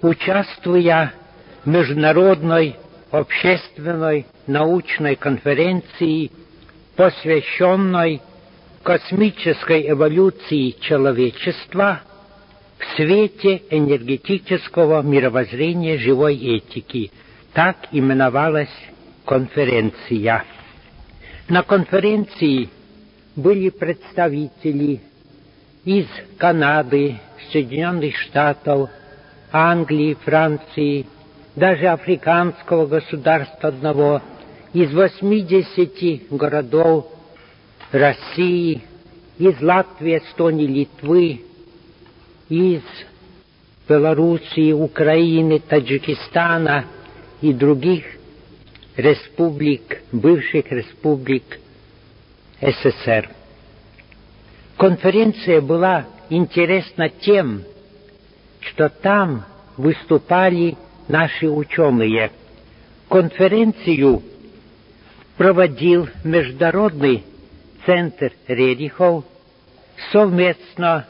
участвуя в международной общественной научной конференции, посвященной космической эволюции человечества в свете энергетического мировоззрения живой этики. Так именовалась конференция. На конференции были представители из Канады, Соединенных Штатов, Англии, Франции, даже африканского государства одного, из 80 городов России, из Латвии, Эстонии, Литвы, из Белоруссии, Украины, Таджикистана и других республик, бывших республик СССР. Конференция была интересна тем, что там выступали наши ученые. Конференцию проводил Международный центр Рерихов совместно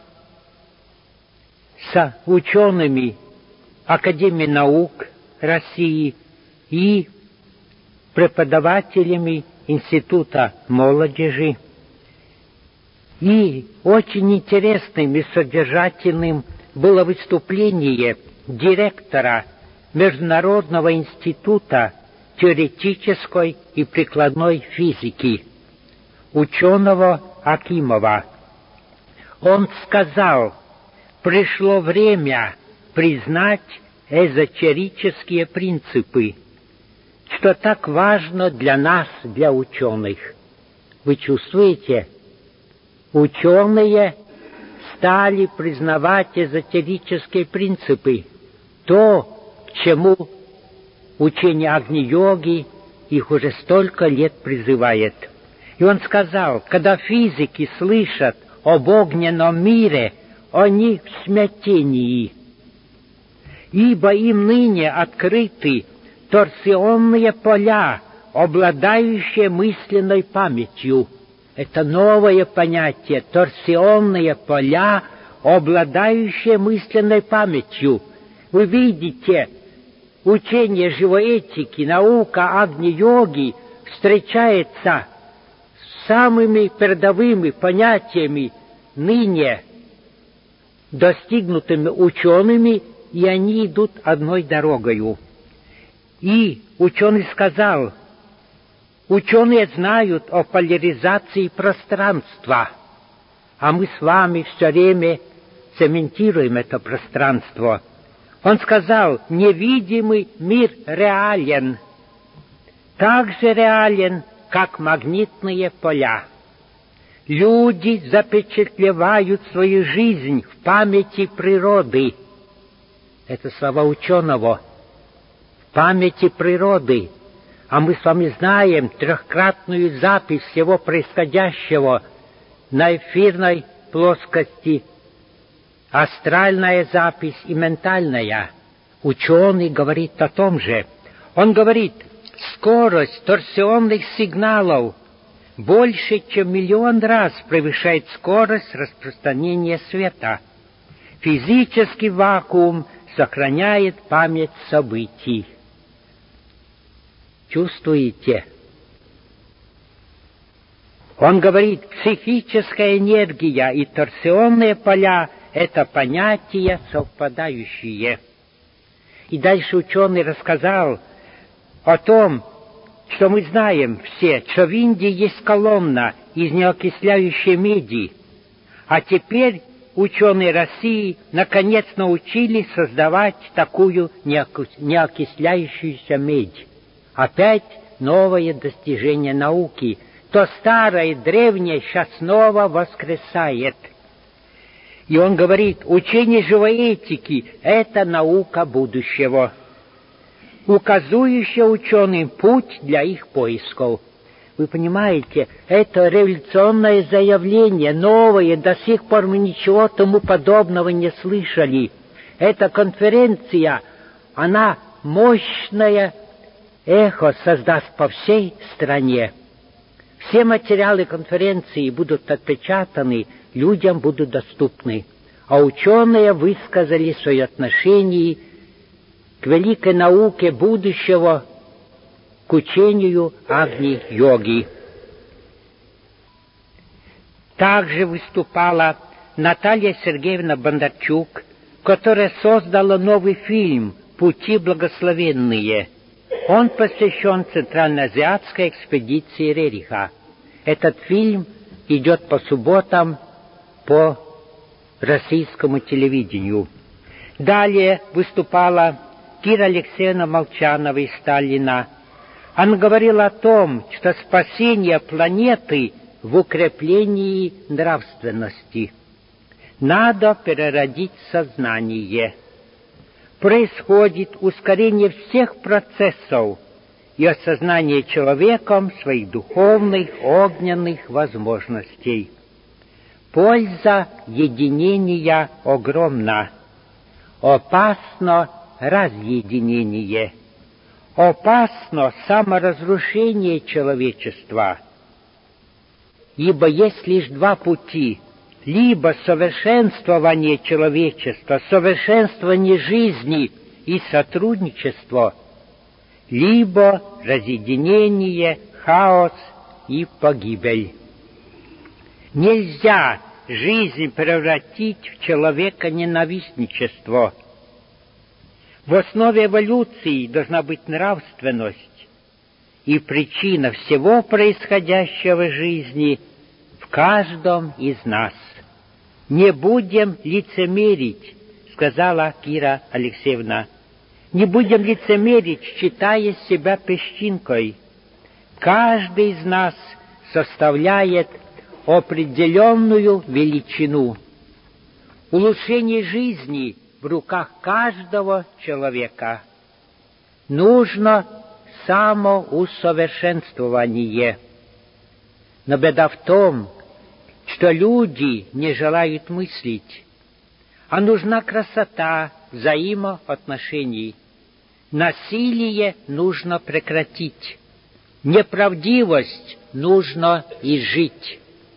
с учеными Академии наук России и преподавателями Института молодежи. И очень интересным и содержательным было выступление директора Международного института теоретической и прикладной физики, ученого Акимова. Он сказал: пришло время признать эзотерические принципы, что так важно для нас, для ученых. Вы чувствуете? Ученые стали признавать эзотерические принципы, то, к чему учение Агни-йоги их уже столько лет призывает. И он сказал, когда физики слышат об огненном мире, они в смятении, ибо им ныне открыты торсионные поля, обладающие мысленной памятью. Это новое понятие, торсионные поля, обладающие мысленной памятью. Вы видите, учение живой этики, наука Агни-йоги встречается с самыми передовыми понятиями ныне достигнутыми учеными, и они идут одной дорогою. И ученый сказал, ученые знают о поляризации пространства, а мы с вами все время цементируем это пространство. Он сказал, невидимый мир реален, так же реален, как магнитные поля. Люди запечатлевают свою жизнь в памяти природы. Это слова ученого. В памяти природы. А мы с вами знаем трехкратную запись всего происходящего на эфирной плоскости, астральная запись и ментальная. Ученый говорит о том же. Он говорит, скорость торсионных сигналов больше, чем 1 000 000 раз превышает скорость распространения света. Физический вакуум сохраняет память событий. Чувствуете? Он говорит, психическая энергия и торсионные поля — это понятия совпадающие. И дальше ученый рассказал о том, что мы знаем все, что в Индии есть колонна из неокисляющей меди, а теперь ученые России наконец научились создавать такую неокисляющуюся медь. Опять новое достижение науки. То старое, древнее сейчас снова воскресает. И он говорит, учение живой этики — это наука будущего, указывающая ученым путь для их поисков. Вы понимаете, это революционное заявление, новое, до сих пор мы ничего тому подобного не слышали. Эта конференция, она мощное эхо создаст по всей стране. Все материалы конференции будут отпечатаны, людям будут доступны. А ученые высказали свое отношение к великой науке будущего, к учению Агни-йоги. Также выступала Наталья Сергеевна Бондарчук, которая создала новый фильм «Пути благословенные». Он посвящен Центральноазиатской экспедиции Рериха. Этот фильм идет по субботам по российскому телевидению. Далее выступала Кира Алексеевна Молчанова из Сталина. Она говорила о том, что спасение планеты в укреплении нравственности. Надо переродить сознание. Происходит ускорение всех процессов и осознание человеком своих духовных, огненных возможностей. Польза единения огромна. Опасно разъединение. Опасно саморазрушение человечества. Ибо есть лишь два пути: либо совершенствование человечества, совершенствование жизни и сотрудничество, либо разъединение, хаос и погибель. Нельзя жизнь превратить в человека-ненавистничество. В основе эволюции должна быть нравственность, и причина всего происходящего в жизни в каждом из нас. «Не будем лицемерить», — сказала Кира Алексеевна. «Не будем лицемерить, считая себя песчинкой. Каждый из нас составляет определенную величину. Улучшение жизни в руках каждого человека. Нужно самоусовершенствование. Но беда в том, что люди не желают мыслить, а нужна красота взаимоотношений. Насилие нужно прекратить, неправдивость нужно изжить.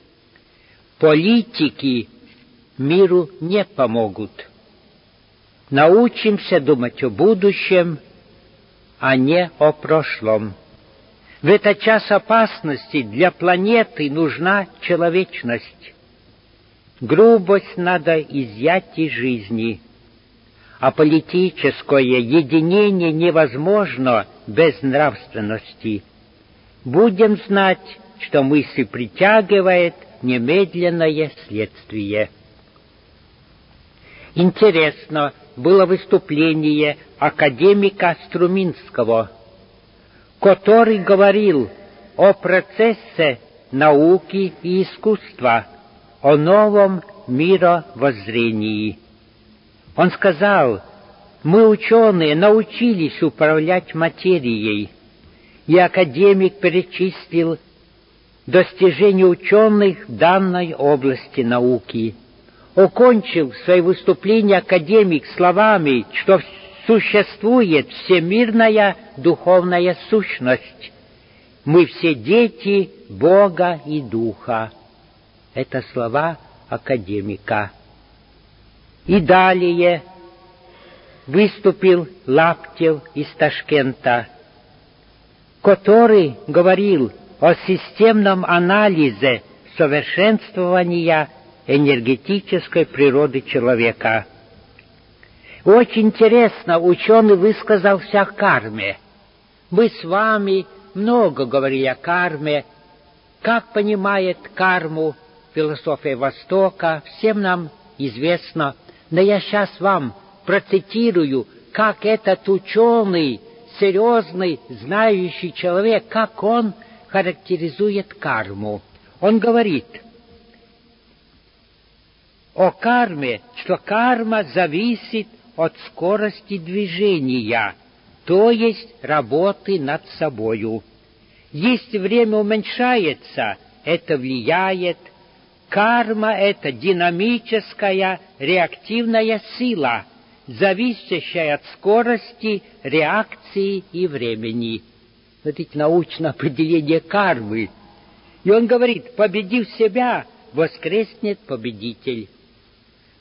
Политики миру не помогут. Научимся думать о будущем, а не о прошлом. В этот час опасности для планеты нужна человечность. Грубость надо изъять из жизни, а политическое единение невозможно без нравственности. Будем знать, что мысль притягивает немедленное следствие. Интересно было выступление академика Струминского, который говорил о процессе науки и искусства, о новом мировоззрении. Он сказал: «Мы, ученые, научились управлять материей», и академик перечислил достижения ученых в данной области науки. Окончил свое выступление академик словами, что существует всемирная духовная сущность. Мы все дети Бога и Духа. Это слова академика. И далее выступил Лаптев из Ташкента, который говорил о системном анализе совершенствования энергетической природы человека. Очень интересно ученый высказался о карме. Мы с вами много говорили о карме. Как понимает карму философия Востока, всем нам известно. Но я сейчас вам процитирую, как этот ученый, серьезный, знающий человек, как он характеризует карму. Он говорит о карме, что карма зависит от скорости движения, то есть работы над собою. Если время уменьшается, это влияет. Карма — это динамическая реактивная сила, зависящая от скорости, реакции и времени. Вот это научное определение кармы. И он говорит: победив себя, воскреснет победитель.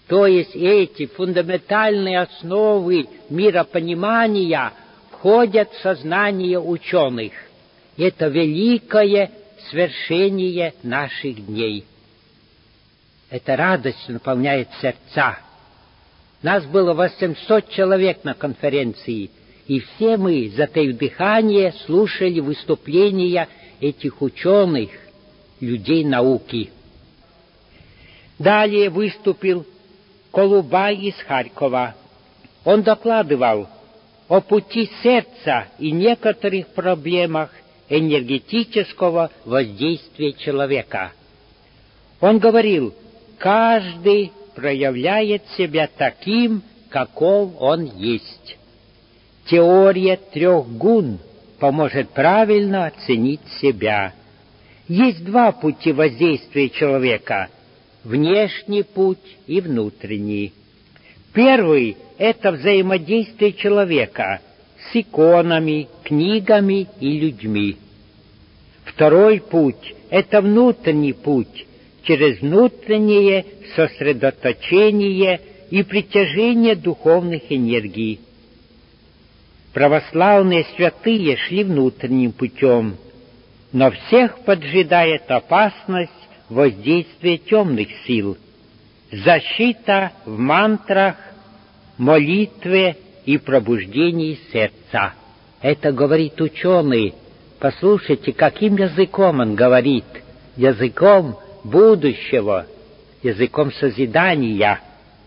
То есть эти фундаментальные основы миропонимания входят в сознание ученых. Это великое свершение наших дней. Это радость наполняет сердца. Нас было 800 человек на конференции, и все мы, затаив дыхание, слушали выступления этих ученых, людей науки. Далее выступил Колубай из Харькова. Он докладывал о пути сердца и некоторых проблемах энергетического воздействия человека. Он говорил, каждый проявляет себя таким, каков он есть. Теория 3 гун поможет правильно оценить себя. Есть 2 пути воздействия человека – внешний путь и внутренний. Первый – это взаимодействие человека с иконами, книгами и людьми. Второй путь – это внутренний путь, через внутреннее сосредоточение и притяжение духовных энергий. Православные святые шли внутренним путем, но всех поджидает опасность воздействия темных сил, защита в мантрах, молитве и пробуждении сердца. Это говорит ученый. Послушайте, каким языком он говорит. Языком будущего, языком созидания.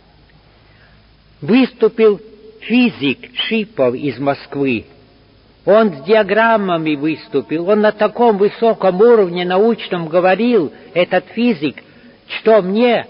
Выступил физик Шипов из Москвы. Он с диаграммами выступил. Он на таком высоком уровне научном говорил, этот физик, что мне,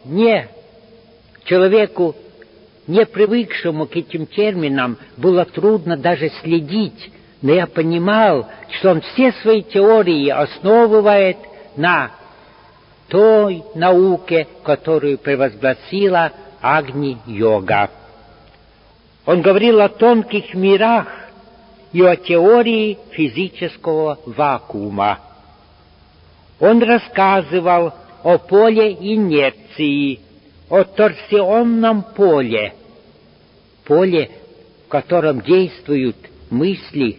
человеку, не привыкшему к этим терминам, было трудно даже следить. Но я понимал, что он все свои теории основывает на той науке, которую превозгласила Агни-йога. Он говорил о тонких мирах и о теории физического вакуума. Он рассказывал о поле инерции, о торсионном поле, в котором действуют мысли,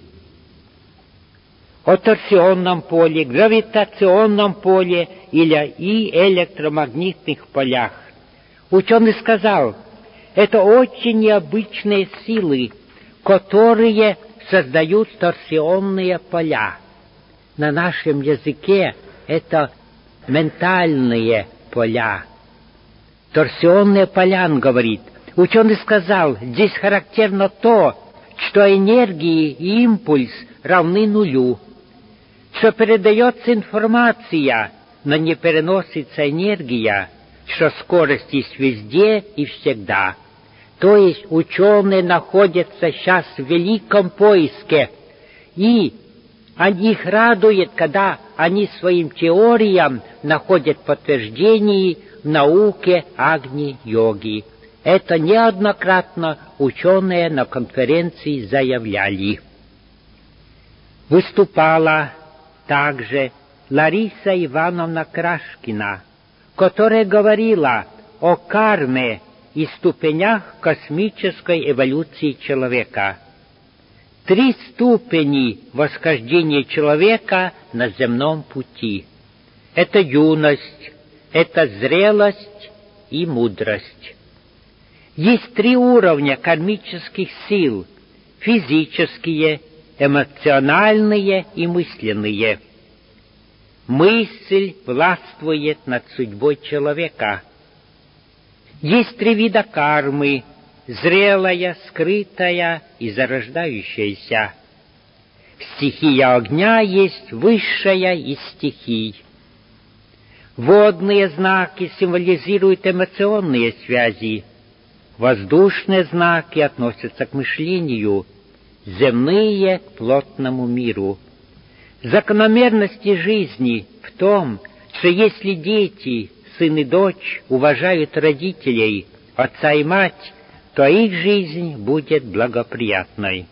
о торсионном поле, гравитационном поле и электромагнитных полях. Ученый сказал, это очень необычные силы, которые создают торсионные поля. На нашем языке это ментальные поля. Торсионные поля, он говорит. Ученый сказал, здесь характерно то, что энергии и импульс равны нулю, что передается информация, но не переносится энергия, что скорость есть везде и всегда. То есть ученые находятся сейчас в великом поиске, и их радует, когда они своим теориям находят подтверждение в науке Агни-йоги. Это неоднократно ученые на конференции заявляли. Выступала также Лариса Ивановна Крашкина, которая говорила о карме и ступенях космической эволюции человека. 3 ступени восхождения человека на земном пути. Это юность, это зрелость и мудрость. Есть 3 уровня кармических сил – физические, эмоциональные и мысленные. Мысль властвует над судьбой человека. Есть 3 вида кармы – зрелая, скрытая и зарождающаяся. Стихия огня есть высшая из стихий. Водные знаки символизируют эмоционные связи. Воздушные знаки относятся к мышлению, земные — к плотному миру. Закономерности жизни в том, что если дети, сын и дочь, уважают родителей, отца и мать, то их жизнь будет благоприятной.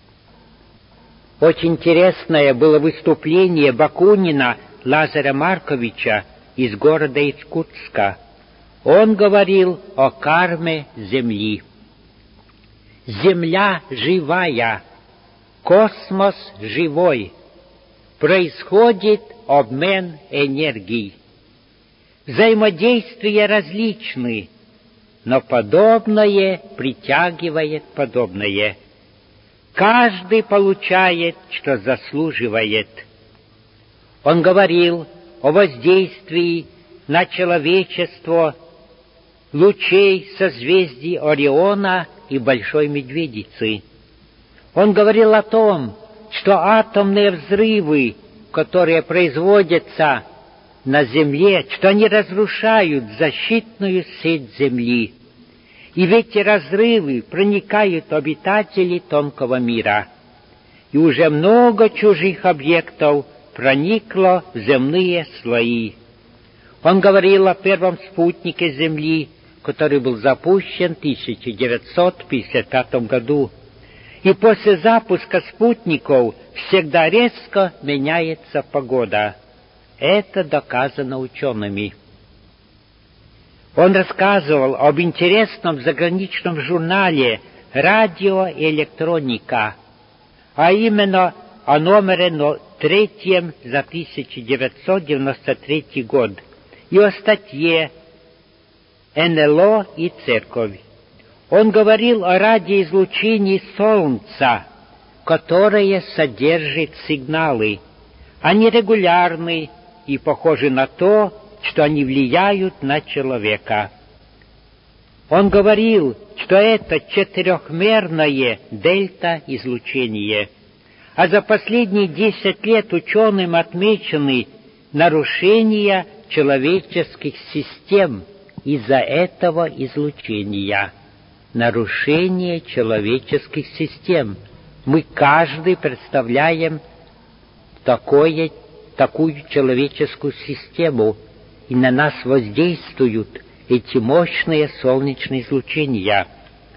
Очень интересное было выступление Бакунина Лазаря Марковича из города Иркутска. Он говорил о карме Земли. Земля живая, космос живой. Происходит обмен энергий. Взаимодействия различны, но подобное притягивает подобное. Каждый получает, что заслуживает. Он говорил о воздействии на человечество лучей созвездий Ориона и Большой Медведицы. Он говорил о том, что атомные взрывы, которые производятся на Земле, что они разрушают защитную сеть Земли. И в эти разрывы проникают обитатели тонкого мира. И уже много чужих объектов проникло в земные слои. Он говорил о первом спутнике Земли, который был запущен в 1955 году. И после запуска спутников всегда резко меняется погода. Это доказано учеными. Он рассказывал об интересном заграничном журнале «Радиоэлектроника», а именно о номере 3 за 1993 год и о статье «НЛО и церковь». Он говорил о радиоизлучении Солнца, которое содержит сигналы. Они регулярны и похожи на то, что они влияют на человека. Он говорил, что это четырехмерное дельта-излучение, а за последние 10 лет ученым отмечены нарушения человеческих систем из-за этого излучения. Нарушение человеческих систем. Мы каждый представляем такую человеческую систему, и на нас воздействуют эти мощные солнечные излучения.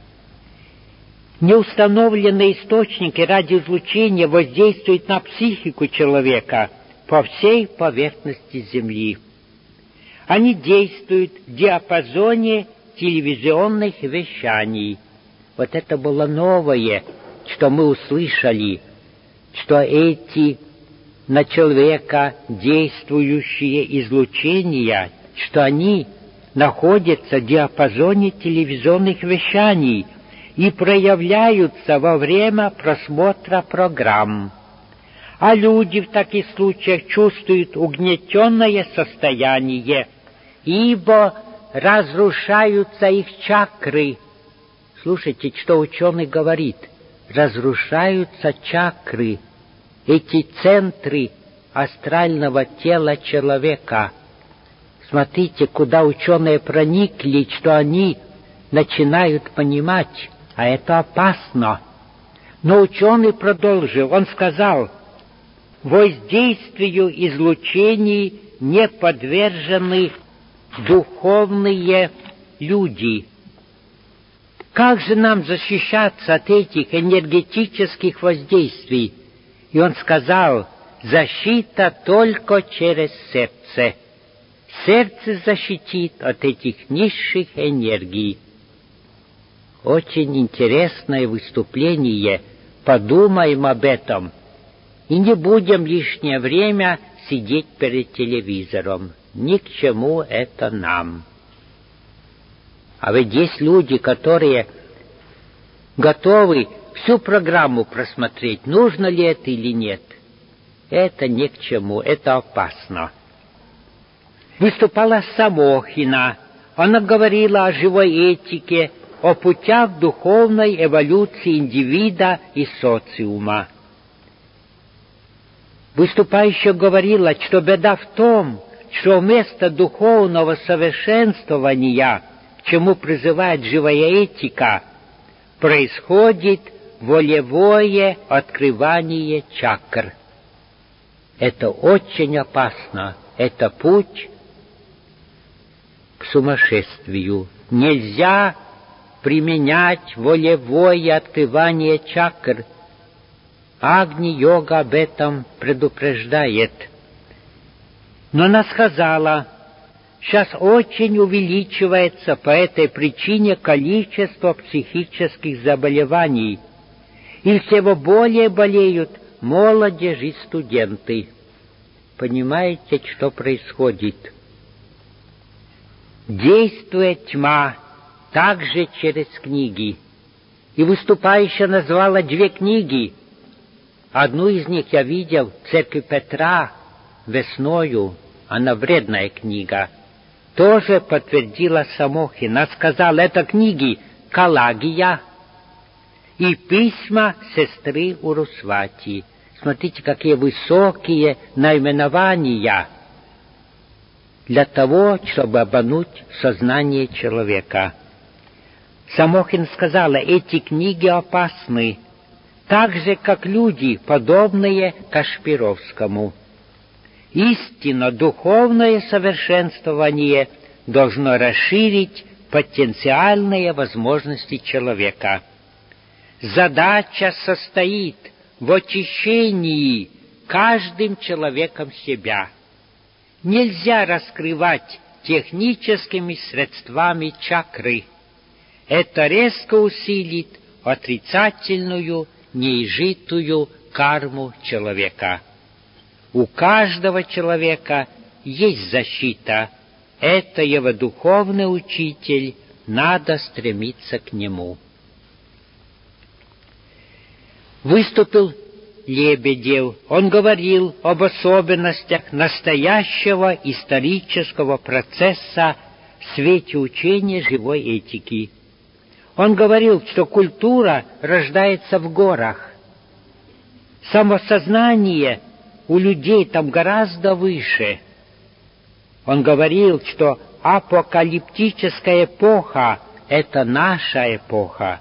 Неустановленные источники радиоизлучения воздействуют на психику человека по всей поверхности Земли. Они действуют в диапазоне телевизионных вещаний. Вот это было новое, что мы услышали, что эти на человека действующие излучения, что они находятся в диапазоне телевизионных вещаний и проявляются во время просмотра программ. А люди в таких случаях чувствуют угнетенное состояние, ибо разрушаются их чакры. Слушайте, что ученый говорит. Разрушаются чакры, эти центры астрального тела человека. Смотрите, куда ученые проникли, что они начинают понимать, а это опасно. Но ученый продолжил, он сказал, воздействию излучений не подвержены духовные люди. Как же нам защищаться от этих энергетических воздействий? И он сказал, защита только через сердце. Сердце защитит от этих низших энергий. Очень интересное выступление. Подумаем об этом. И не будем лишнее время сидеть перед телевизором. Ни к чему это нам. А ведь есть люди, которые готовы всю программу просмотреть, нужно ли это или нет. Это ни к чему, это опасно. Выступала Самохина. Она говорила о живой этике, о путях духовной эволюции индивида и социума. Выступающая говорила, что беда в том, что вместо духовного совершенствования, к чему призывает живая этика, происходит волевое открывание чакр. Это очень опасно. Это путь к сумасшествию. Нельзя применять волевое открывание чакр. Агни-йога об этом предупреждает. Но она сказала, Сейчас очень увеличивается по этой причине количество психических заболеваний, и всего более болеют молодежь и студенты. Понимаете, что происходит? Действует тьма также через книги. И выступающая назвала 2 книги. Одну из них я видел в церкви Петра весною. Она вредная книга. Тоже подтвердила Самохина. Сказала, это книги Калагия и письма сестры Урусвати. Смотрите, какие высокие наименования для того, чтобы обмануть сознание человека. Самохин сказала, эти книги опасны, так же, как люди, подобные Кашпировскому. Истинно духовное совершенствование должно расширить потенциальные возможности человека. Задача состоит в очищении каждым человеком себя. Нельзя раскрывать техническими средствами чакры. Это резко усилит отрицательную, неизжитую карму человека. У каждого человека есть защита. Это его духовный учитель, надо стремиться к нему. Выступил Лебедев. Он говорил об особенностях настоящего исторического процесса в свете учения живой этики. Он говорил, что культура рождается в горах. Самосознание у людей там гораздо выше. Он говорил, что апокалиптическая эпоха — это наша эпоха.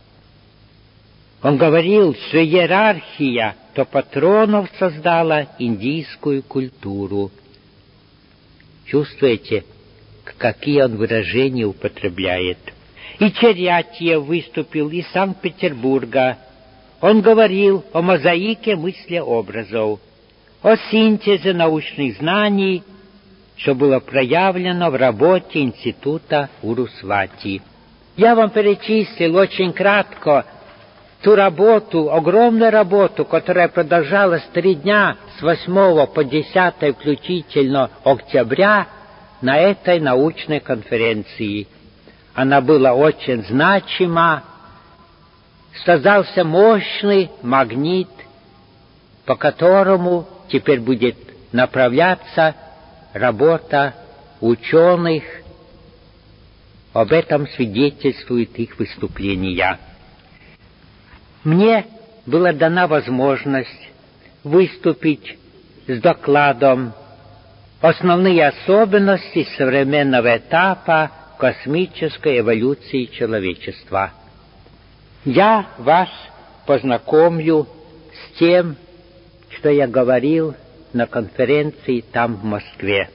Он говорил, что иерархия Топатронов создала индийскую культуру. Чувствуете, какие он выражения употребляет? И Черятьев выступил из Санкт-Петербурга. Он говорил о мозаике мыслеобразов, о синтезе научных знаний, что было проявлено в работе Института Урусвати. Я вам перечислил очень кратко ту работу, огромную работу, которая продолжалась 3 дня с 8 по 10 включительно октября на этой научной конференции. Она была очень значима. Создался мощный магнит, по которому теперь будет направляться работа ученых. Об этом свидетельствуют их выступления. Мне была дана возможность выступить с докладом «Основные особенности современного этапа космической эволюции человечества». Я вас познакомлю с тем, что я говорил на конференции там, в Москве.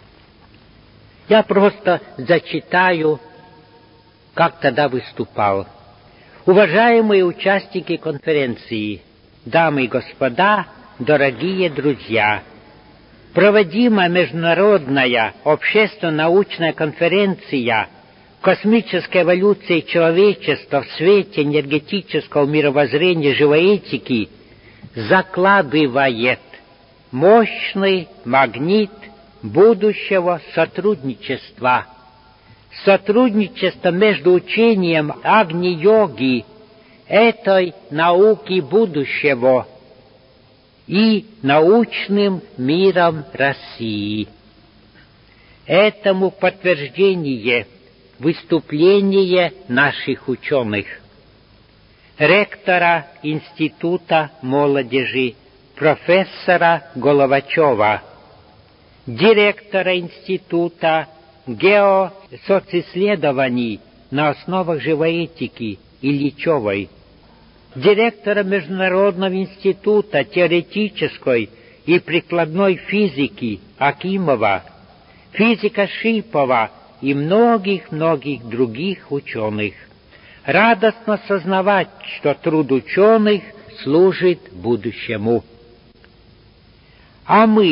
Я просто зачитаю, как тогда выступал. Уважаемые участники конференции, дамы и господа, дорогие друзья, проводимая международная общественно-научная конференция «Космическая эволюция человечества в свете энергетического мировоззрения живой этики» закладывает мощный магнит будущего сотрудничества. Сотрудничество между учением Агни-йоги, этой науки будущего, и научным миром России. Этому подтверждение выступление наших ученых. Ректора Института молодежи, профессора Головачева, директора Института геосоцисследований на основах живой этики Ильичевой, директора Международного института теоретической и прикладной физики Акимова, физика Шипова и многих-многих других ученых. Радостно сознавать, что труд ученых служит будущему. А мы,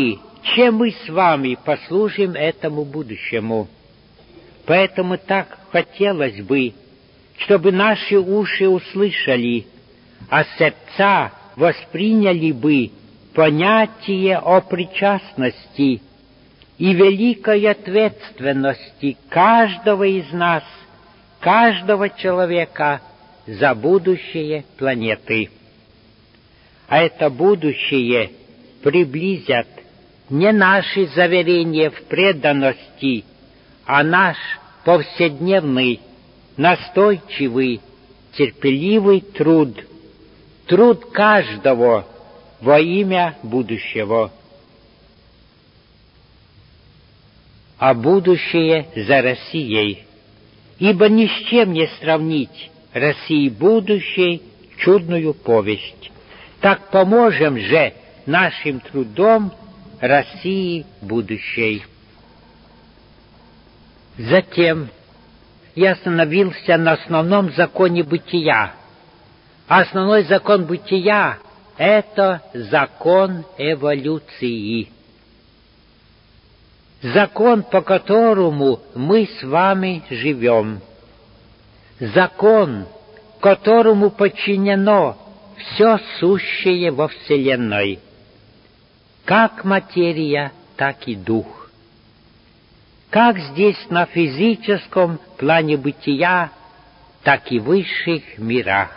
чем мы с вами послужим этому будущему. Поэтому так хотелось бы, чтобы наши уши услышали, а сердца восприняли бы понятие о причастности и великой ответственности каждого из нас, каждого человека за будущее планеты. А это будущее приблизят не наши заверения в преданности, а наш повседневный, настойчивый, терпеливый труд, труд каждого во имя будущего. А будущее за Россией, ибо ни с чем не сравнить России будущей чудную повесть. Так поможем же нашим трудом России будущей. Затем я остановился на основном законе бытия. Основной закон бытия — это закон эволюции. Закон, по которому мы с вами живем. Закон, которому подчинено все сущее во Вселенной. Как материя, так и дух. Как здесь на физическом плане бытия, так и в высших мирах.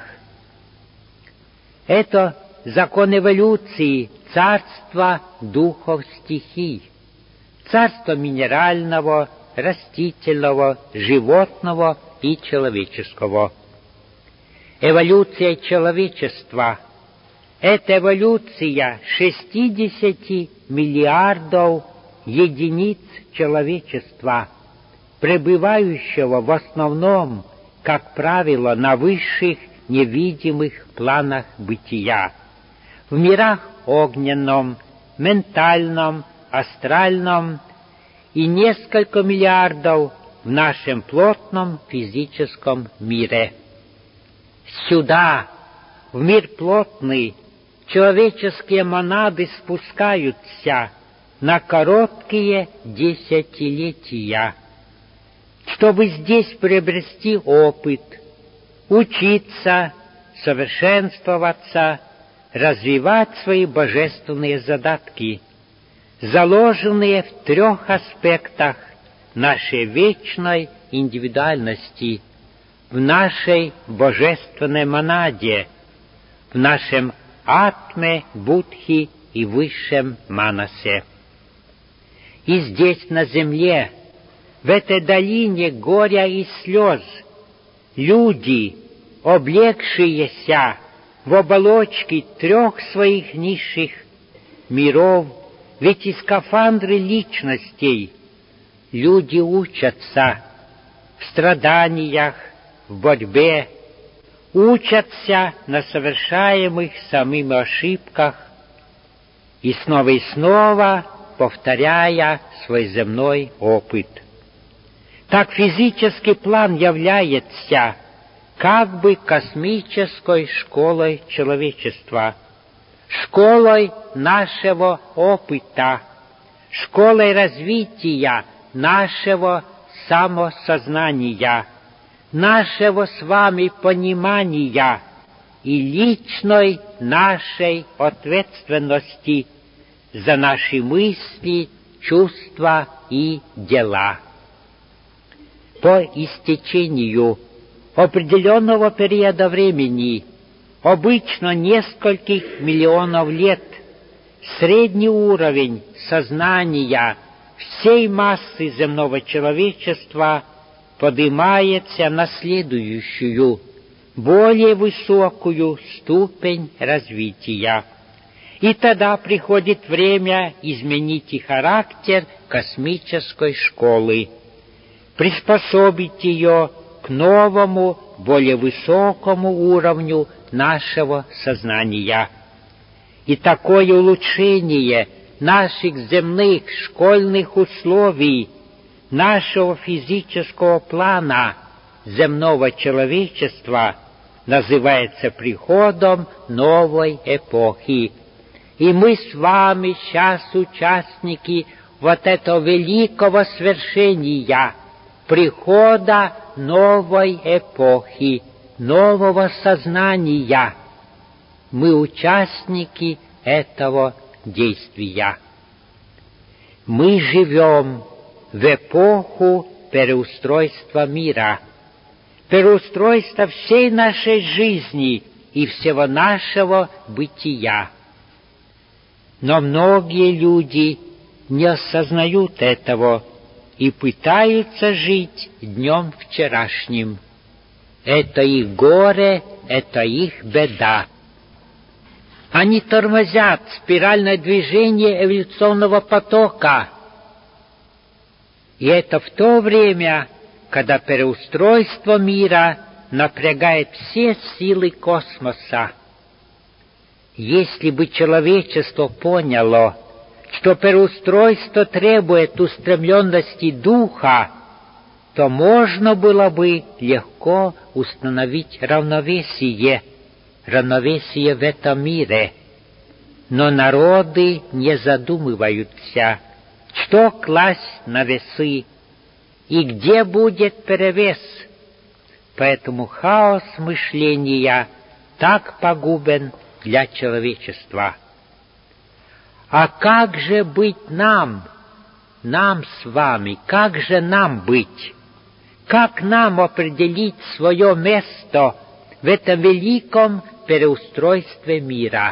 Это закон эволюции царства духов стихий, царства минерального, растительного, животного и человеческого. Эволюция человечества — это эволюция 60 миллиардов единиц человечества, пребывающего в основном, как правило, на высших невидимых планах бытия, в мирах огненном, ментальном, астральном и несколько миллиардов в нашем плотном физическом мире. Сюда, в мир плотный, человеческие монады спускаются на короткие десятилетия, чтобы здесь приобрести опыт, учиться, совершенствоваться, развивать свои божественные задатки, заложенные в 3 аспектах нашей вечной индивидуальности, в нашей божественной монаде, в нашем атме, будхи и высшем манасе. И здесь, на земле, в этой долине горя и слез, люди, облегшиеся в оболочки 3 своих низших миров, ведь и скафандры личностей, люди учатся в страданиях, в борьбе, учатся на совершаемых самим ошибках и снова повторяя свой земной опыт. Так физический план является как бы космической школой человечества, школой нашего опыта, школой развития нашего самосознания, нашего с вами понимания и личной нашей ответственности за наши мысли, чувства и дела. По истечению определенного периода времени, обычно нескольких миллионов лет, средний уровень сознания всей массы земного человечества поднимается на следующую, более высокую ступень развития. И тогда приходит время изменить и характер космической школы, приспособить ее к новому, более высокому уровню нашего сознания. И такое улучшение наших земных школьных условий, нашего физического плана земного человечества называется приходом новой эпохи, И мы с вами сейчас участники вот этого великого свершения, прихода новой эпохи, нового сознания. Мы участники этого действия. Мы живем в эпоху переустройства мира, переустройства всей нашей жизни и всего нашего бытия. Но многие люди не осознают этого и пытаются жить днем вчерашним. Это их горе, это их беда. Они тормозят спиральное движение эволюционного потока. И это в то время, когда переустройство мира напрягает все силы космоса. Если бы человечество поняло, что переустройство требует устремленности духа, то можно было бы легко установить равновесие в этом мире. Но народы не задумываются, что класть на весы и где будет перевес. Поэтому хаос мышления так пагубен для человечества. А как же быть нам с вами, как же нам быть? Как нам определить свое место в этом великом переустройстве мира?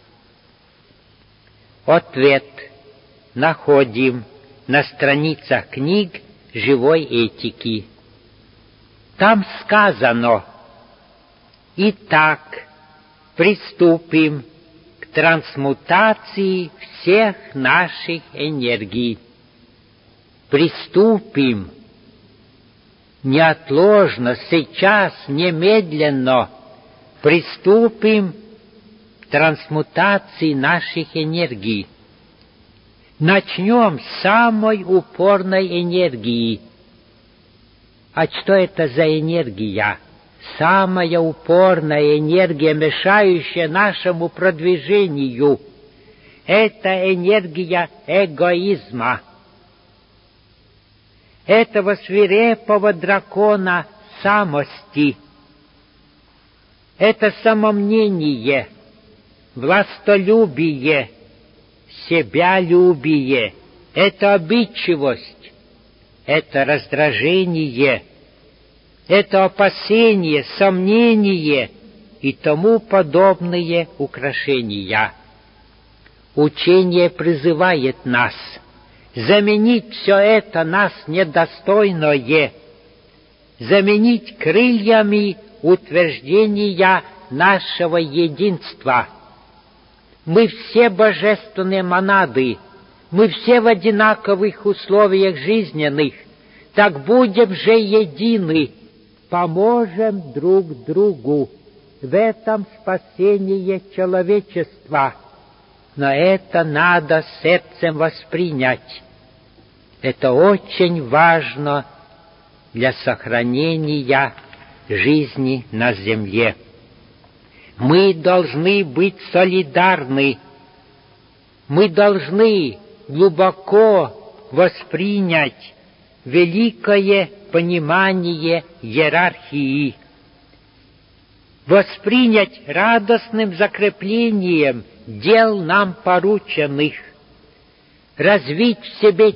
Ответ находим на страницах книг живой этики. Там сказано: «Итак, приступим к трансмутации всех наших энергий». Приступим неотложно, сейчас, немедленно, приступим к трансмутации наших энергий. Начнем с самой упорной энергии. А что это за энергия? Самая упорная энергия, мешающая нашему продвижению, это энергия эгоизма, этого свирепого дракона самости. Это самомнение, властолюбие, себялюбие, это обидчивость, это раздражение, это опасение, сомнение и тому подобные украшения. Учение призывает нас заменить все это нас недостойное, заменить крыльями утверждения нашего единства. Мы все божественные монады, мы все в одинаковых условиях жизненных, так будем же едины, поможем друг другу в этом спасении человечества. Но это надо сердцем воспринять. Это очень важно для сохранения жизни на земле. Мы должны быть солидарны. Мы должны глубоко воспринять великое понимание иерархии, воспринять радостным закреплением дел нам порученных, развить в себе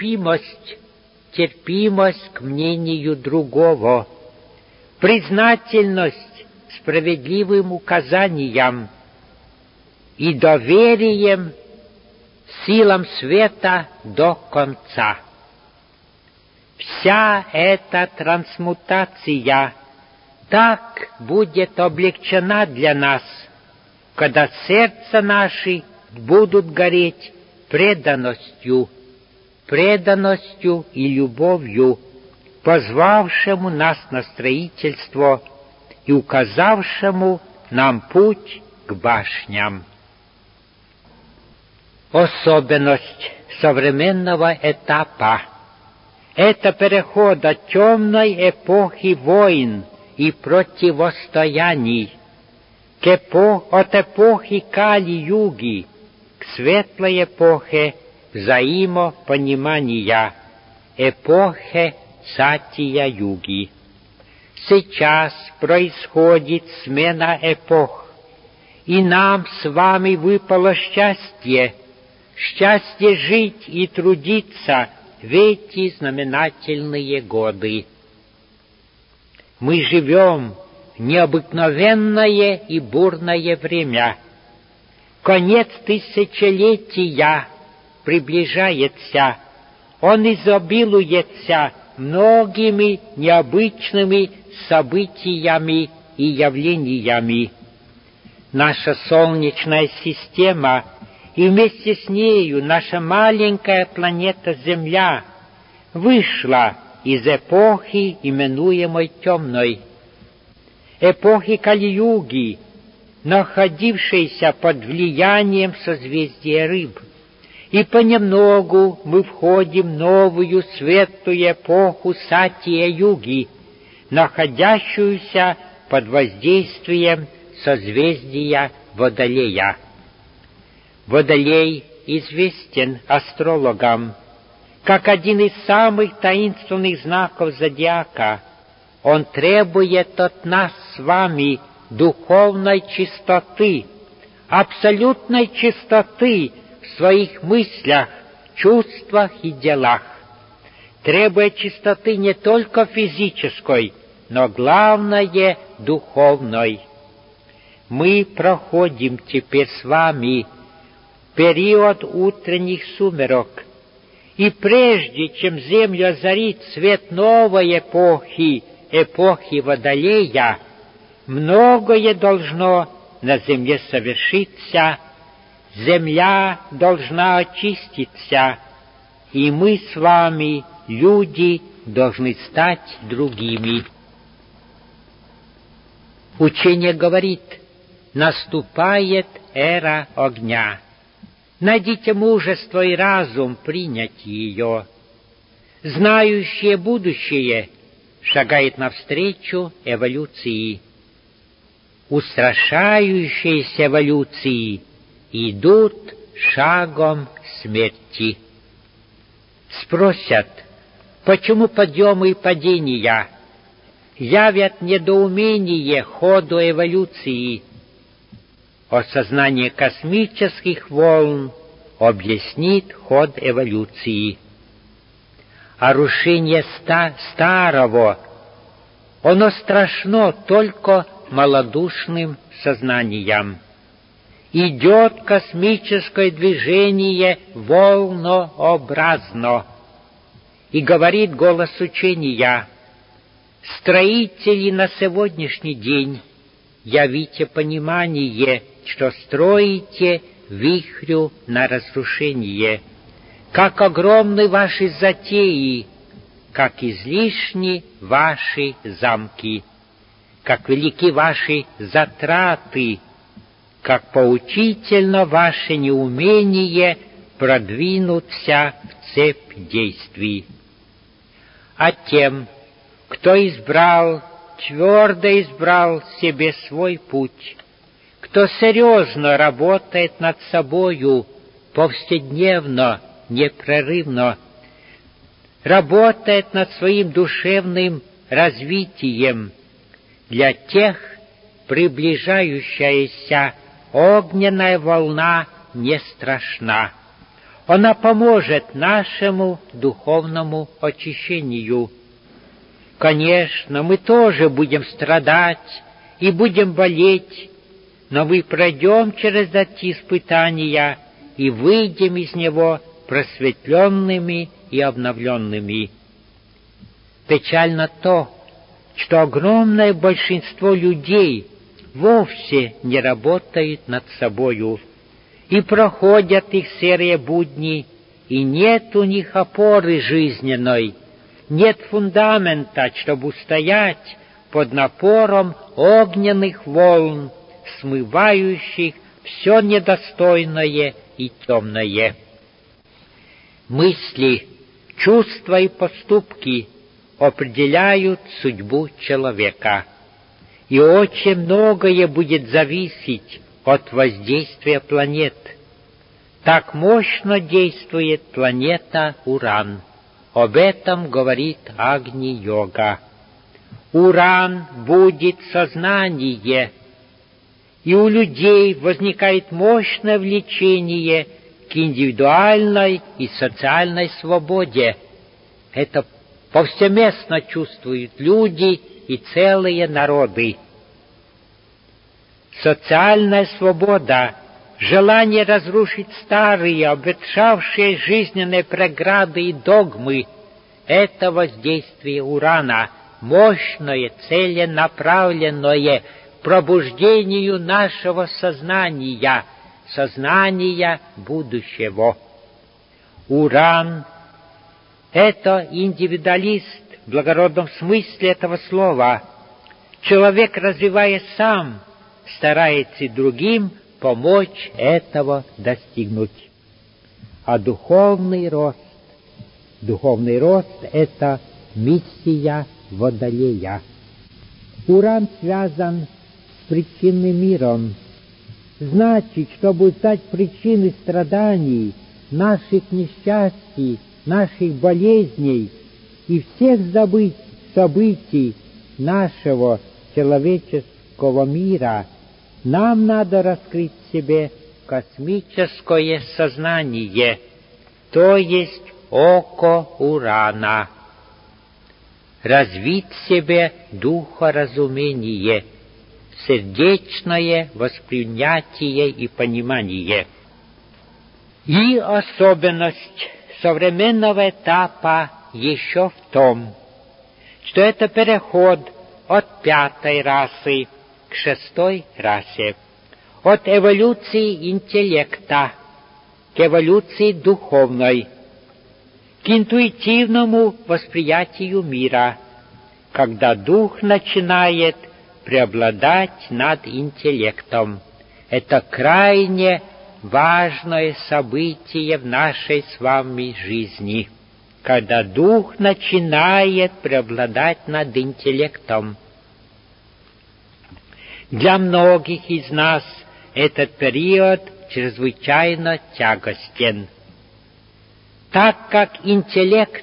терпимость к мнению другого, признательность справедливым указаниям и доверием силам света до конца. Вся эта трансмутация так будет облегчена для нас, когда сердца наши будут гореть преданностью и любовью, позвавшему нас на строительство и указавшему нам путь к башням. Особенность современного этапа — это переход от темной эпохи войн и противостояний от эпохи Кали-юги, светлой эпохе взаимопонимания, эпохе Сатья-юги. Сейчас происходит смена эпох, и нам с вами выпало счастье жить и трудиться в эти знаменательные годы. Мы живем в необыкновенное и бурное время. Конец тысячелетия приближается, он изобилуется многими необычными событиями и явлениями. Наша Солнечная система и вместе с нею наша маленькая планета Земля вышла из эпохи, именуемой темной, эпохи Кали-юги, находившейся под влиянием созвездия Рыб. И понемногу мы входим в новую светлую эпоху Сатья-юги, находящуюся под воздействием созвездия Водолея. Водолей известен астрологам как один из самых таинственных знаков зодиака. Он требует от нас с вами духовной чистоты, абсолютной чистоты в своих мыслях, чувствах и делах. Требует чистоты не только физической, но главное — духовной. Мы проходим теперь с вами период утренних сумерок, и прежде чем Землю озарит свет новой эпохи, эпохи Водолея, многое должно на Земле совершиться, Земля должна очиститься, и мы с вами, люди, должны стать другими. Учение говорит: наступает эра огня. Найдите мужество и разум принять ее. Знающее будущее шагает навстречу эволюции. Устрашающиеся эволюции идут шагом смерти. Спросят, почему подъемы и падения явят недоумение ходу эволюции. Осознание космических волн объяснит ход эволюции. А рушение старого, оно страшно только малодушным сознанием. Идет космическое движение волнообразно, и говорит голос учения: строители на сегодняшний день, явите понимание, что строите вихрю на разрушение. Как огромны ваши затеи, как излишни ваши замки, как велики ваши затраты, как поучительно ваше неумение продвинуться в цепь действий. А тем, кто твердо избрал себе свой путь, кто серьезно работает над собою повседневно, непрерывно, работает над своим душевным развитием, для тех приближающаяся огненная волна не страшна. Она поможет нашему духовному очищению. Конечно, мы тоже будем страдать и будем болеть, но мы пройдем через эти испытания и выйдем из него просветленными и обновленными. Печально то, что огромное большинство людей вовсе не работают над собою, и проходят их серые будни, и нет у них опоры жизненной, нет фундамента, чтобы устоять под напором огненных волн, смывающих все недостойное и темное. Мысли, чувства и поступки определяют судьбу человека, и очень многое будет зависеть от воздействия планет. Так мощно действует планета Уран. Об этом говорит Агни-йога. Уран будет сознание, и у людей возникает мощное влечение к индивидуальной и социальной свободе. Это повсеместно чувствуют люди и целые народы. Социальная свобода, желание разрушить старые, обветшавшие жизненные преграды и догмы — это воздействие Урана, мощное, целенаправленное к пробуждению нашего сознания, сознания будущего. Уран — это индивидуалист в благородном смысле этого слова. Человек, развиваясь сам, старается и другим помочь этого достигнуть. А духовный рост — это миссия Водолея. Уран связан с причинным миром. Значит, чтобы стать причиной страданий, наших несчастий, наших болезней и всех событий нашего человеческого мира, нам надо раскрыть в себе космическое сознание, то есть око Урана, развить в себе духоразумение, сердечное воспринятие и понимание. И особенность современного этапа еще в том, что это переход от 5-й расы к 6-й расе, от эволюции интеллекта к эволюции духовной, к интуитивному восприятию мира, когда дух начинает преобладать над интеллектом. Это крайне важное событие в нашей с вами жизни, когда дух начинает преобладать над интеллектом. Для многих из нас этот период чрезвычайно тягостен, так как интеллект,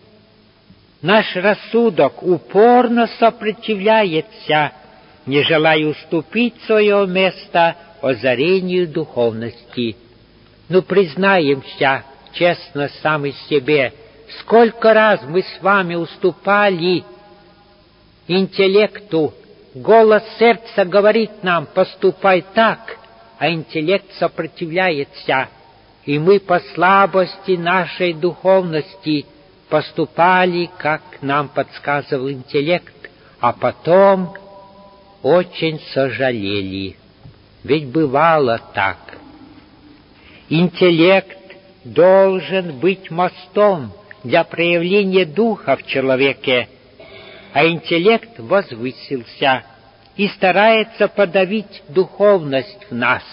наш рассудок, упорно сопротивляется, не желая уступить свое место озарению духовности. Но признаемся честно сами себе, сколько раз мы с вами уступали интеллекту. Голос сердца говорит нам: поступай так, а интеллект сопротивляется, и мы по слабости нашей духовности поступали, как нам подсказывал интеллект, а потом очень сожалели. Ведь бывало так. Интеллект должен быть мостом для проявления духа в человеке, а интеллект возвысился и старается подавить духовность в нас.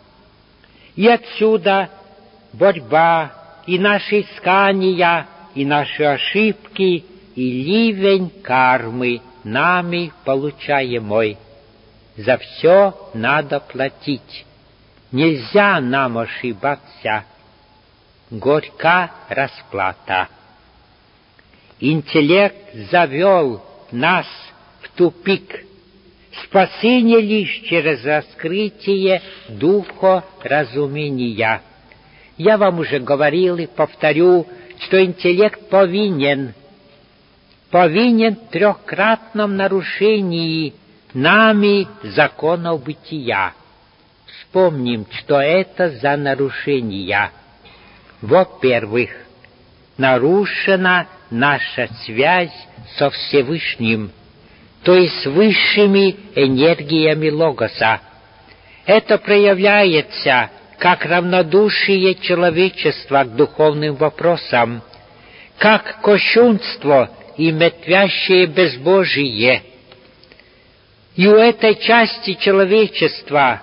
И отсюда борьба, и наши искания, и наши ошибки, и ливень кармы, нами получаемой. За все надо платить. Нельзя нам ошибаться. Горька расплата. Интеллект завел нас в тупик. Спасение лишь через раскрытие духоразумения. Я вам уже говорил и повторю, что интеллект повинен в трехкратном нарушении нами законов бытия. Вспомним, что это за нарушения. Во-первых, нарушена наша связь со Всевышним, то есть с высшими энергиями Логоса. Это проявляется как равнодушие человечества к духовным вопросам, как кощунство и мертвящее безбожие. И у этой части человечества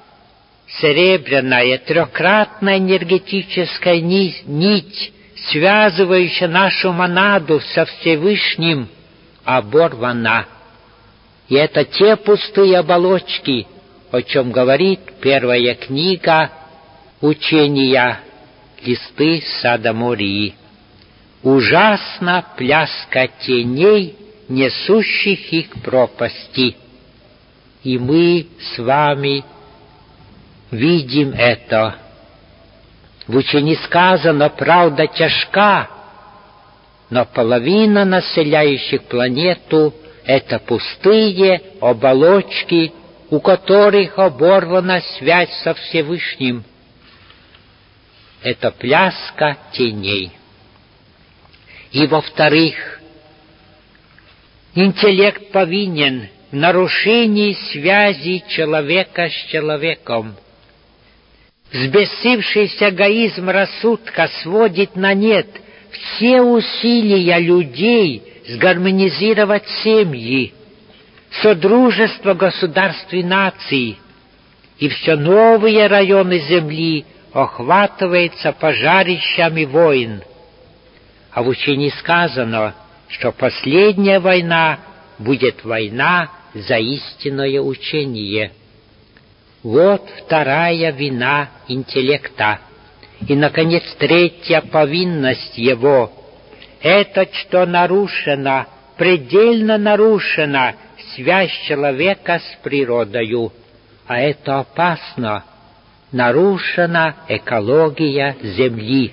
серебряная трехкратная энергетическая нить, связывающая нашу монаду со Всевышним, оборвана. И это те пустые оболочки, о чем говорит первая книга учения листы сада Мории. Ужасна пляска теней, несущих их к пропасти. И мы с вами видим это. В учении сказано, правда тяжка, но половина населяющих планету — это пустые оболочки, у которых оборвана связь со Всевышним. Это пляска теней. И во-вторых, интеллект повинен в нарушении связи человека с человеком. Взбесившийся эгоизм рассудка сводит на нет все усилия людей сгармонизировать семьи, содружество государств и наций, и все новые районы земли охватываются пожарищами войн. А в учении сказано, что последняя война будет война за истинное учение. Вот вторая вина интеллекта. И, наконец, третья повинность его — это, что нарушена, предельно нарушена связь человека с природою. А это опасно. Нарушена экология Земли.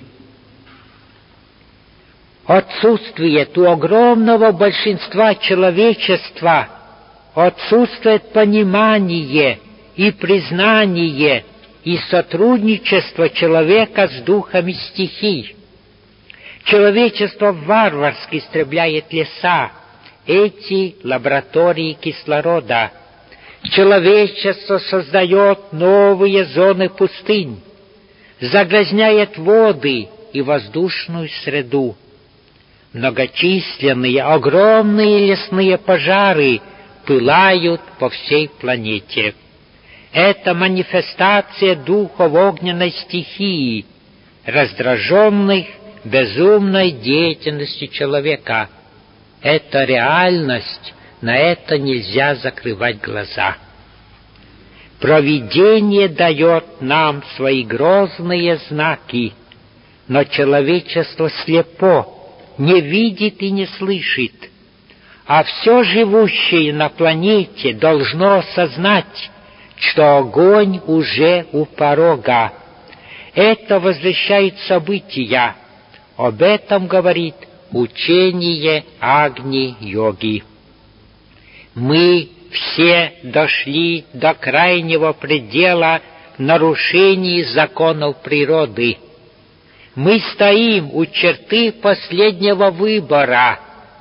Отсутствует у огромного большинства человечества, отсутствует понимание и признание и сотрудничество человека с духами стихий. Человечество варварски истребляет леса, эти лаборатории кислорода. Человечество создает новые зоны пустынь, загрязняет воды и воздушную среду. Многочисленные, огромные лесные пожары пылают по всей планете. Это манифестация духов огненной стихии, раздраженных безумной деятельностью человека. Это реальность, на это нельзя закрывать глаза. Провидение дает нам свои грозные знаки, но человечество слепо, не видит и не слышит, а все живущее на планете должно осознать, что огонь уже у порога. Это возвещает события. Об этом говорит учение Агни-йоги. Мы все дошли до крайнего предела в нарушении законов природы. Мы стоим у черты последнего выбора.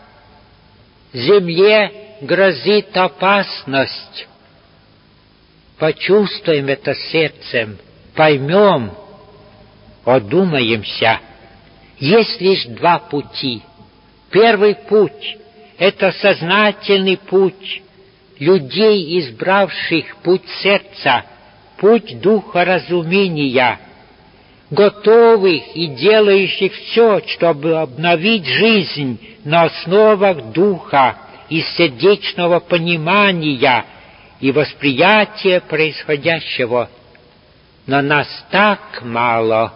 Земле грозит опасность. Почувствуем это сердцем, поймем, одумаемся. Есть лишь два пути. Первый путь — это сознательный путь людей, избравших путь сердца, путь духа разумения, готовых и делающих все, чтобы обновить жизнь на основах духа и сердечного понимания и восприятия происходящего. Но нас так мало.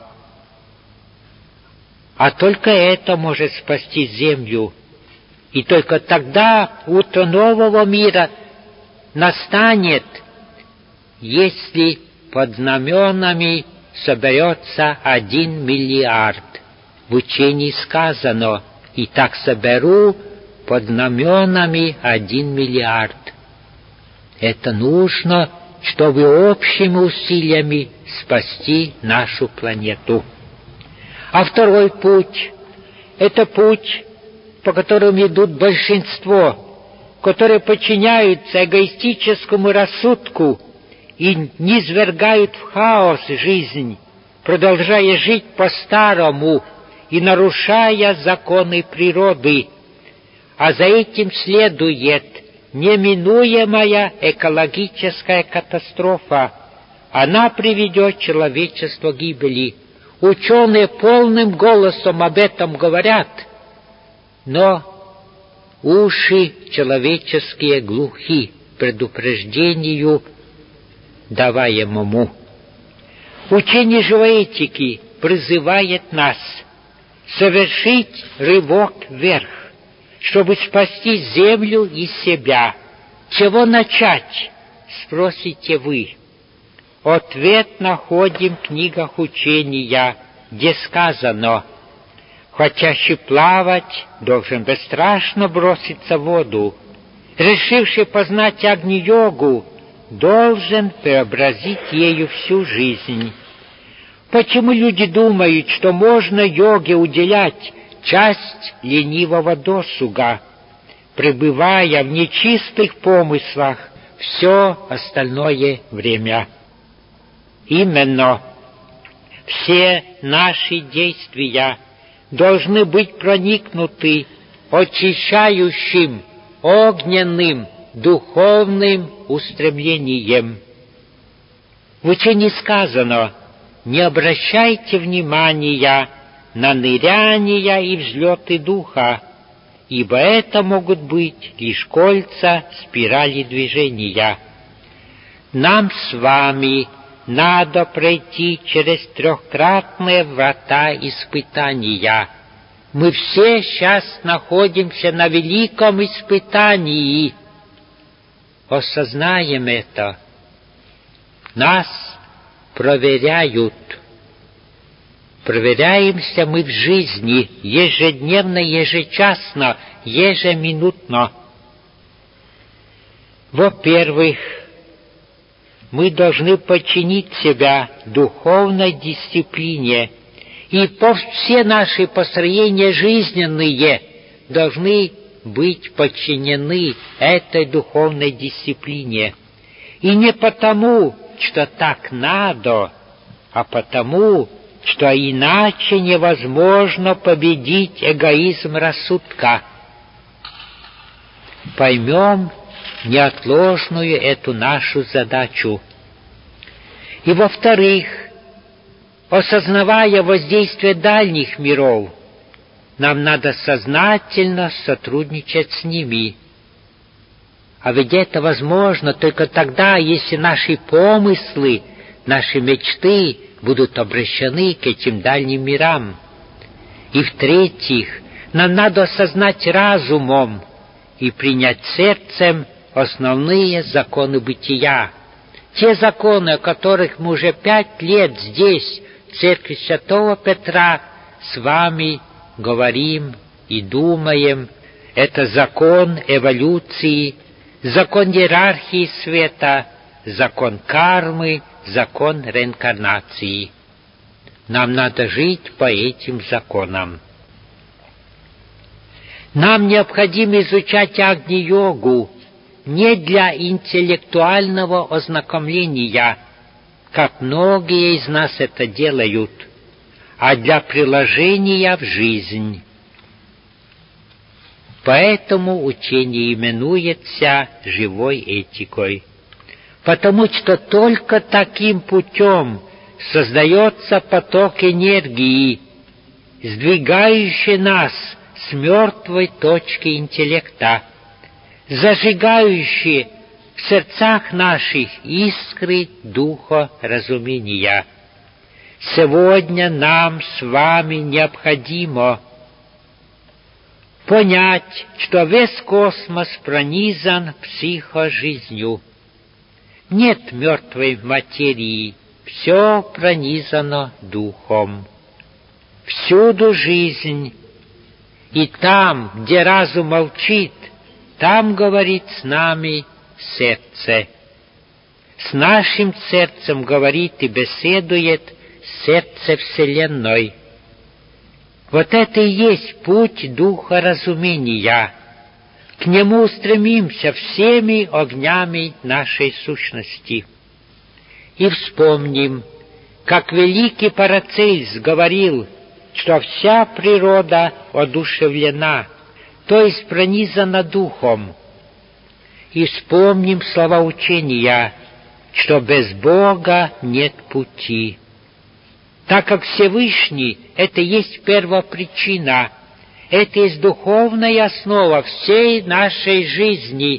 А только это может спасти землю. И только тогда утро нового мира настанет, если под знаменами соберется 1 миллиард. В учении сказано: «И так соберу под знаменами 1 миллиард». Это нужно, чтобы общими усилиями спасти нашу планету. А второй путь — это путь, по которому идут большинство, которые подчиняются эгоистическому рассудку и низвергают в хаос жизнь, продолжая жить по-старому и нарушая законы природы. А за этим следует неминуемая экологическая катастрофа. Она приведет человечество к гибели. Ученые полным голосом об этом говорят, но уши человеческие глухи к предупреждению, даваемому. Учение живой этики призывает нас совершить рывок вверх, чтобы спасти землю и себя. Чего начать, спросите вы? Ответ находим в книгах учения, где сказано: хотящий плавать должен бесстрашно броситься в воду. Решивший познать Агни-йогу должен преобразить ею всю жизнь. Почему люди думают, что можно йоге уделять часть ленивого досуга, пребывая в нечистых помыслах все остальное время? Именно все наши действия должны быть проникнуты очищающим, огненным, духовным устремлением. В учении сказано: не обращайте внимания на ныряния и взлеты духа, ибо это могут быть лишь кольца спирали движения. Нам с вами надо пройти через трехкратные врата испытания. Мы все сейчас находимся на великом испытании. Осознаем это. Нас проверяют. Проверяемся мы в жизни ежедневно, ежечасно, ежеминутно. Во-первых, мы должны подчинить себя духовной дисциплине, и все наши построения жизненные должны быть подчинены этой духовной дисциплине. И не потому, что так надо, а потому, что иначе невозможно победить эгоизм рассудка. Поймем неотложную эту нашу задачу. И во-вторых, осознавая воздействие дальних миров, нам надо сознательно сотрудничать с ними. А ведь это возможно только тогда, если наши помыслы, наши мечты будут обращены к этим дальним мирам. И в-третьих, нам надо осознать разумом и принять сердцем основные законы бытия. Те законы, о которых мы уже 5 лет здесь, в церкви Святого Петра, с вами говорим и думаем. Это закон эволюции, закон иерархии света, закон кармы, закон реинкарнации. Нам надо жить по этим законам. Нам необходимо изучать Агни-йогу не для интеллектуального ознакомления, как многие из нас это делают, а для приложения в жизнь. Поэтому учение именуется живой этикой, потому что только таким путем создается поток энергии, сдвигающий нас с мертвой точки интеллекта, зажигающий в сердцах наших искры духа разумения. Сегодня нам с вами необходимо понять, что весь космос пронизан психожизнью. Нет мертвой материи, все пронизано духом. Всюду жизнь, и там, где разум молчит, там говорит с нами сердце. С нашим сердцем говорит и беседует сердце Вселенной. Вот это и есть путь духа разумения. К нему устремимся всеми огнями нашей сущности. И вспомним, как великий Парацельс говорил, что вся природа одушевлена, то есть пронизана духом. И вспомним слова учения, что без Бога нет пути. Так как Всевышний — это есть первопричина, это есть духовная основа всей нашей жизни.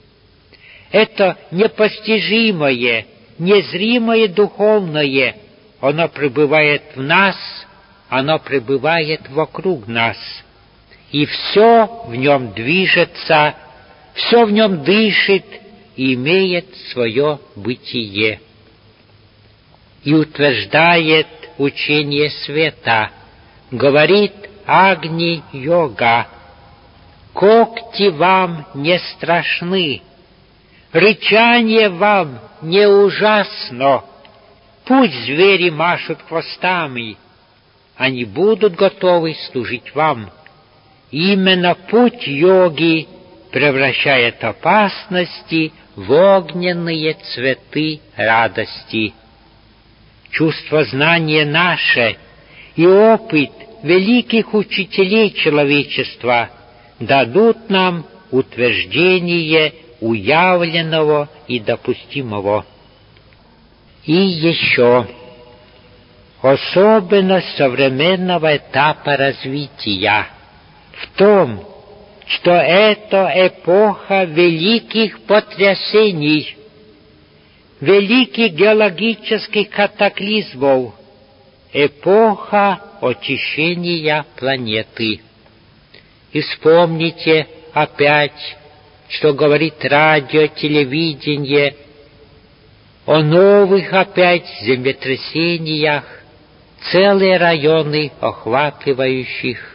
Это непостижимое, незримое духовное, оно пребывает в нас, оно пребывает вокруг нас. И все в нем движется, все в нем дышит и имеет свое бытие. И утверждает учение света, говорит Агни-йога: когти вам не страшны, рычание вам не ужасно, пусть звери машут хвостами, они будут готовы служить вам. Именно путь йоги превращает опасности в огненные цветы радости. Чувство знания наше и опыт великих учителей человечества дадут нам утверждение уявленного и допустимого. И еще особенность современного этапа развития в том, что это эпоха великих потрясений, великих геологических катаклизмов, эпоха очищения планеты. И вспомните опять, что говорит радио, телевидение о новых опять землетрясениях, целые районы охватывающих.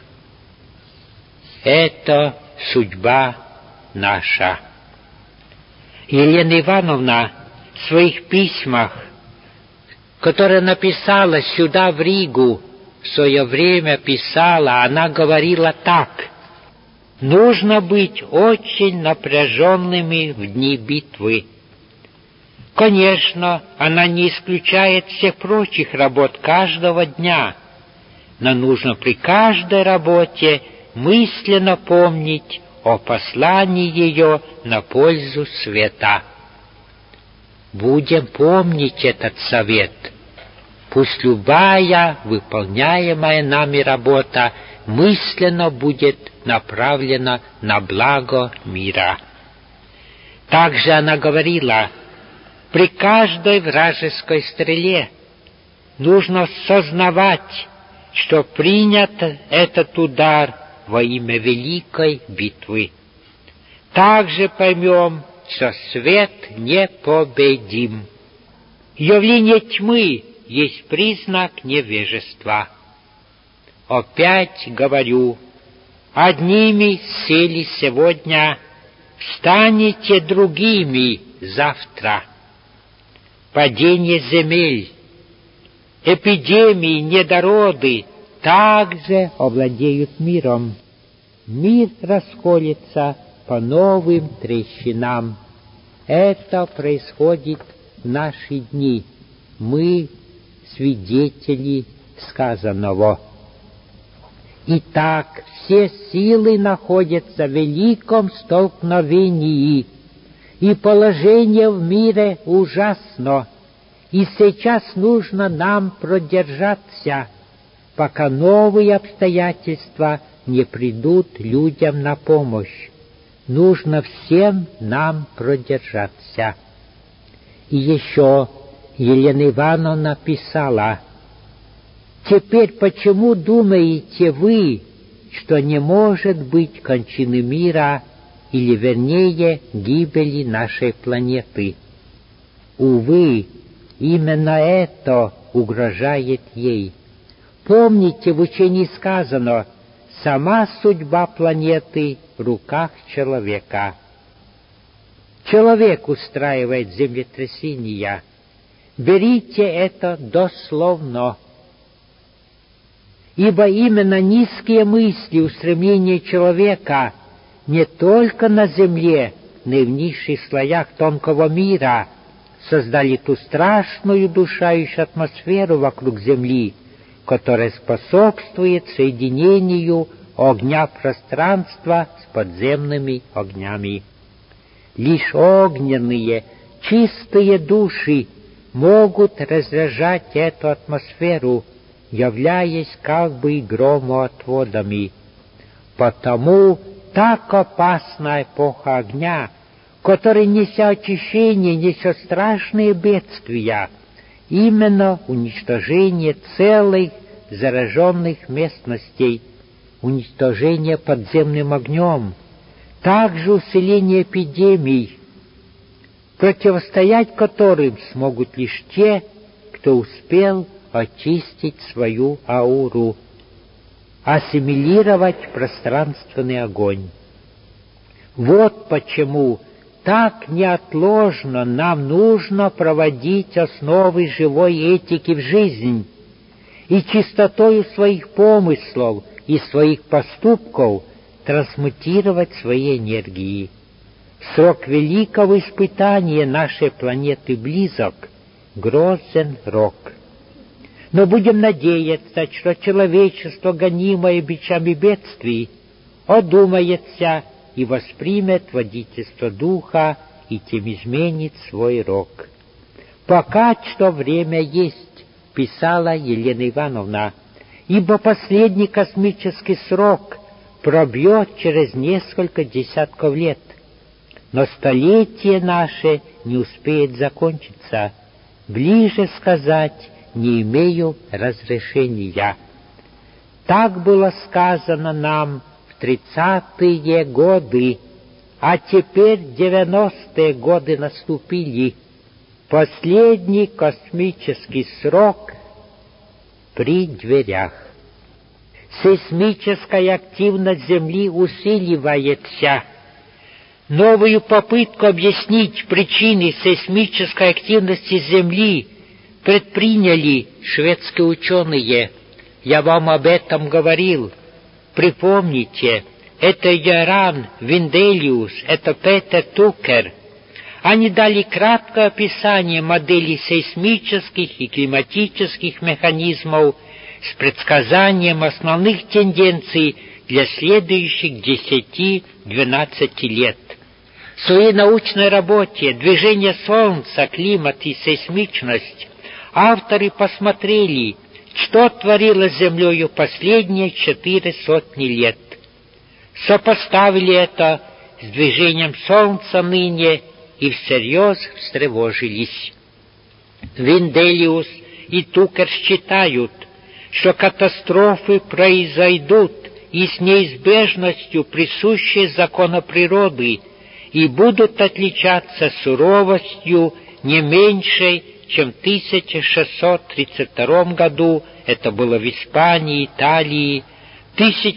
Это судьба наша. Елена Ивановна в своих письмах, которые написала сюда, в Ригу, в свое время писала, она говорила так: нужно быть очень напряженными в дни битвы. Конечно, она не исключает всех прочих работ каждого дня, но нужно при каждой работе мысленно помнить о послании ее на пользу света. Будем помнить этот совет. Пусть любая выполняемая нами работа мысленно будет направлена на благо мира. Также она говорила: при каждой вражеской стреле нужно сознавать, что принят этот удар во имя великой битвы. Также поймем, что свет непобедим. Явление тьмы есть признак невежества. Опять говорю, одними сели сегодня, станете другими завтра. Падение земель, эпидемии, недороды также овладеют миром. Мир расколется по новым трещинам. Это происходит в наши дни. Мы свидетели сказанного. Итак, все силы находятся в великом столкновении, и положение в мире ужасно, и сейчас нужно нам продержаться, пока новые обстоятельства не придут людям на помощь. Нужно всем нам продержаться. И еще Елена Ивановна писала: «Теперь почему думаете вы, что не может быть кончины мира, или вернее гибели нашей планеты? Увы, именно это угрожает ей. Помните, в учении сказано: сама судьба планеты в руках человека. Человек устраивает землетрясения. Берите это дословно. Ибо именно низкие мысли, устремления человека не только на земле, но и в низших слоях тонкого мира создали ту страшную удушающую атмосферу вокруг Земли, которая способствует соединению огня пространства с подземными огнями. Лишь огненные, чистые души могут разряжать эту атмосферу, являясь как бы громоотводами. Потому так опасна эпоха огня, который, неся очищение, несет страшные бедствия. именно уничтожение целых зараженных местностей, уничтожение подземным огнем, также усиление эпидемий, противостоять которым смогут лишь те, кто успел очистить свою ауру, ассимилировать пространственный огонь. Вот почему так неотложно нам нужно проводить основы живой этики в жизнь и чистотою своих помыслов и своих поступков трансмутировать свои энергии. Срок великого испытания нашей планеты близок, грозен рок. Но будем надеяться, что человечество, гонимое бичами бедствий, одумается и воспримет водительство Духа и тем изменит свой рок. «Пока что время есть», — писала Елена Ивановна, «ибо последний космический срок пробьет через несколько десятков лет. Но столетие наше не успеет закончиться. Ближе сказать не имею разрешения». Так было сказано нам в 30-е годы, а теперь 90-е годы наступили. Последний космический срок при дверях. Сейсмическая активность Земли усиливается. Новую попытку объяснить причины сейсмической активности Земли предприняли шведские ученые. Я вам об этом говорил. Припомните, это Яран Венделиус, это Петер Тукер. Они дали краткое описание моделей сейсмических и климатических механизмов с предсказанием основных тенденций для следующих 10-12 лет. В своей научной работе «Движение Солнца, климат и сейсмичность» авторы посмотрели, что творилось с Землею последние 400 лет. Сопоставили это с движением Солнца ныне и всерьез встревожились. Венделиус и Тукер считают, что катастрофы произойдут и с неизбежностью присущие закону природы и будут отличаться суровостью не меньшей, чем в 1632 году, это было в Испании, Италии, в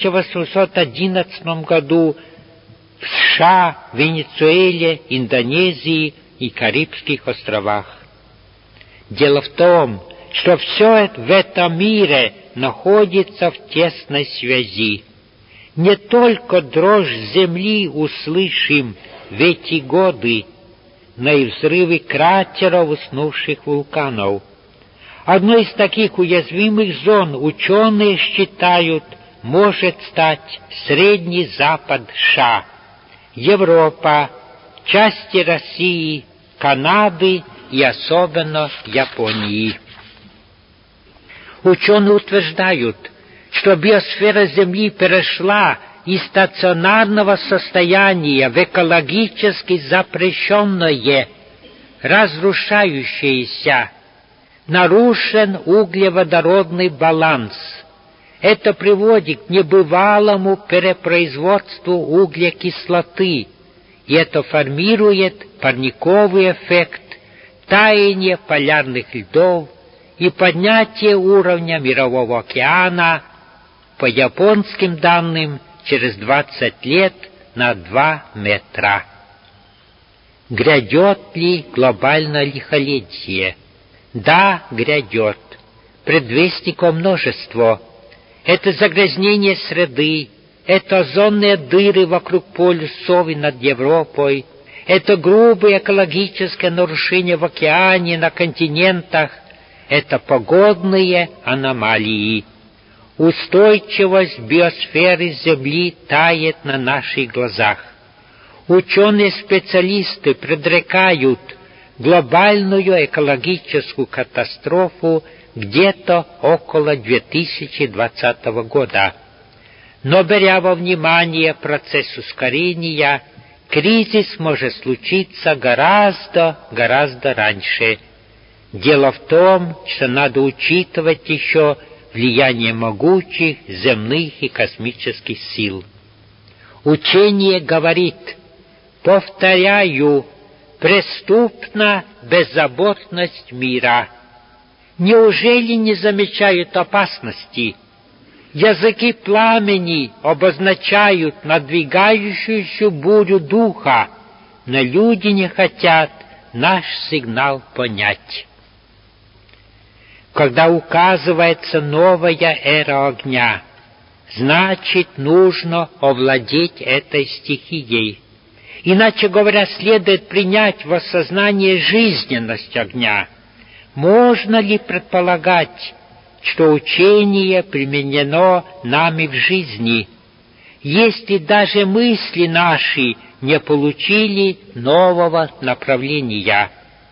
1811 году в США, Венесуэле, Индонезии и Карибских островах. Дело в том, что все в этом мире находится в тесной связи. Не только дрожь земли услышим в эти годы, но и взрывы кратеров уснувших вулканов. Одной из таких уязвимых зон ученые считают может стать Средний Запад США, Европа, части России, Канады и особенно Японии. Ученые утверждают, что биосфера Земли перешла из стационарного состояния в экологически запрещенное, разрушающееся. Нарушен углеводородный баланс. Это приводит к небывалому перепроизводству углекислоты, и это формирует парниковый эффект, таяние полярных льдов и поднятие уровня Мирового океана, по японским данным, через 20 лет на 2 метра. Грядет ли глобальное лихолетие? Да, грядет. Предвестников множество. Это загрязнение среды, это озонные дыры вокруг полюсов и над Европой, это грубые экологические нарушения в океане, на континентах, это погодные аномалии. Устойчивость биосферы Земли тает на наших глазах. Ученые-специалисты предрекают глобальную экологическую катастрофу где-то около 2020 года. Но беря во внимание процесс ускорения, кризис может случиться гораздо раньше. Дело в том, что надо учитывать еще влияние могучих земных и космических сил. Учение говорит, повторяю, преступна беззаботность мира. Неужели не замечают опасности? Языки пламени обозначают надвигающуюся бурю духа, но люди не хотят наш сигнал понять. Когда указывается новая эра огня, значит, нужно овладеть этой стихией. Иначе говоря, следует принять в осознание жизненность огня. Можно ли предполагать, что учение применено нами в жизни, если даже мысли наши не получили нового направления?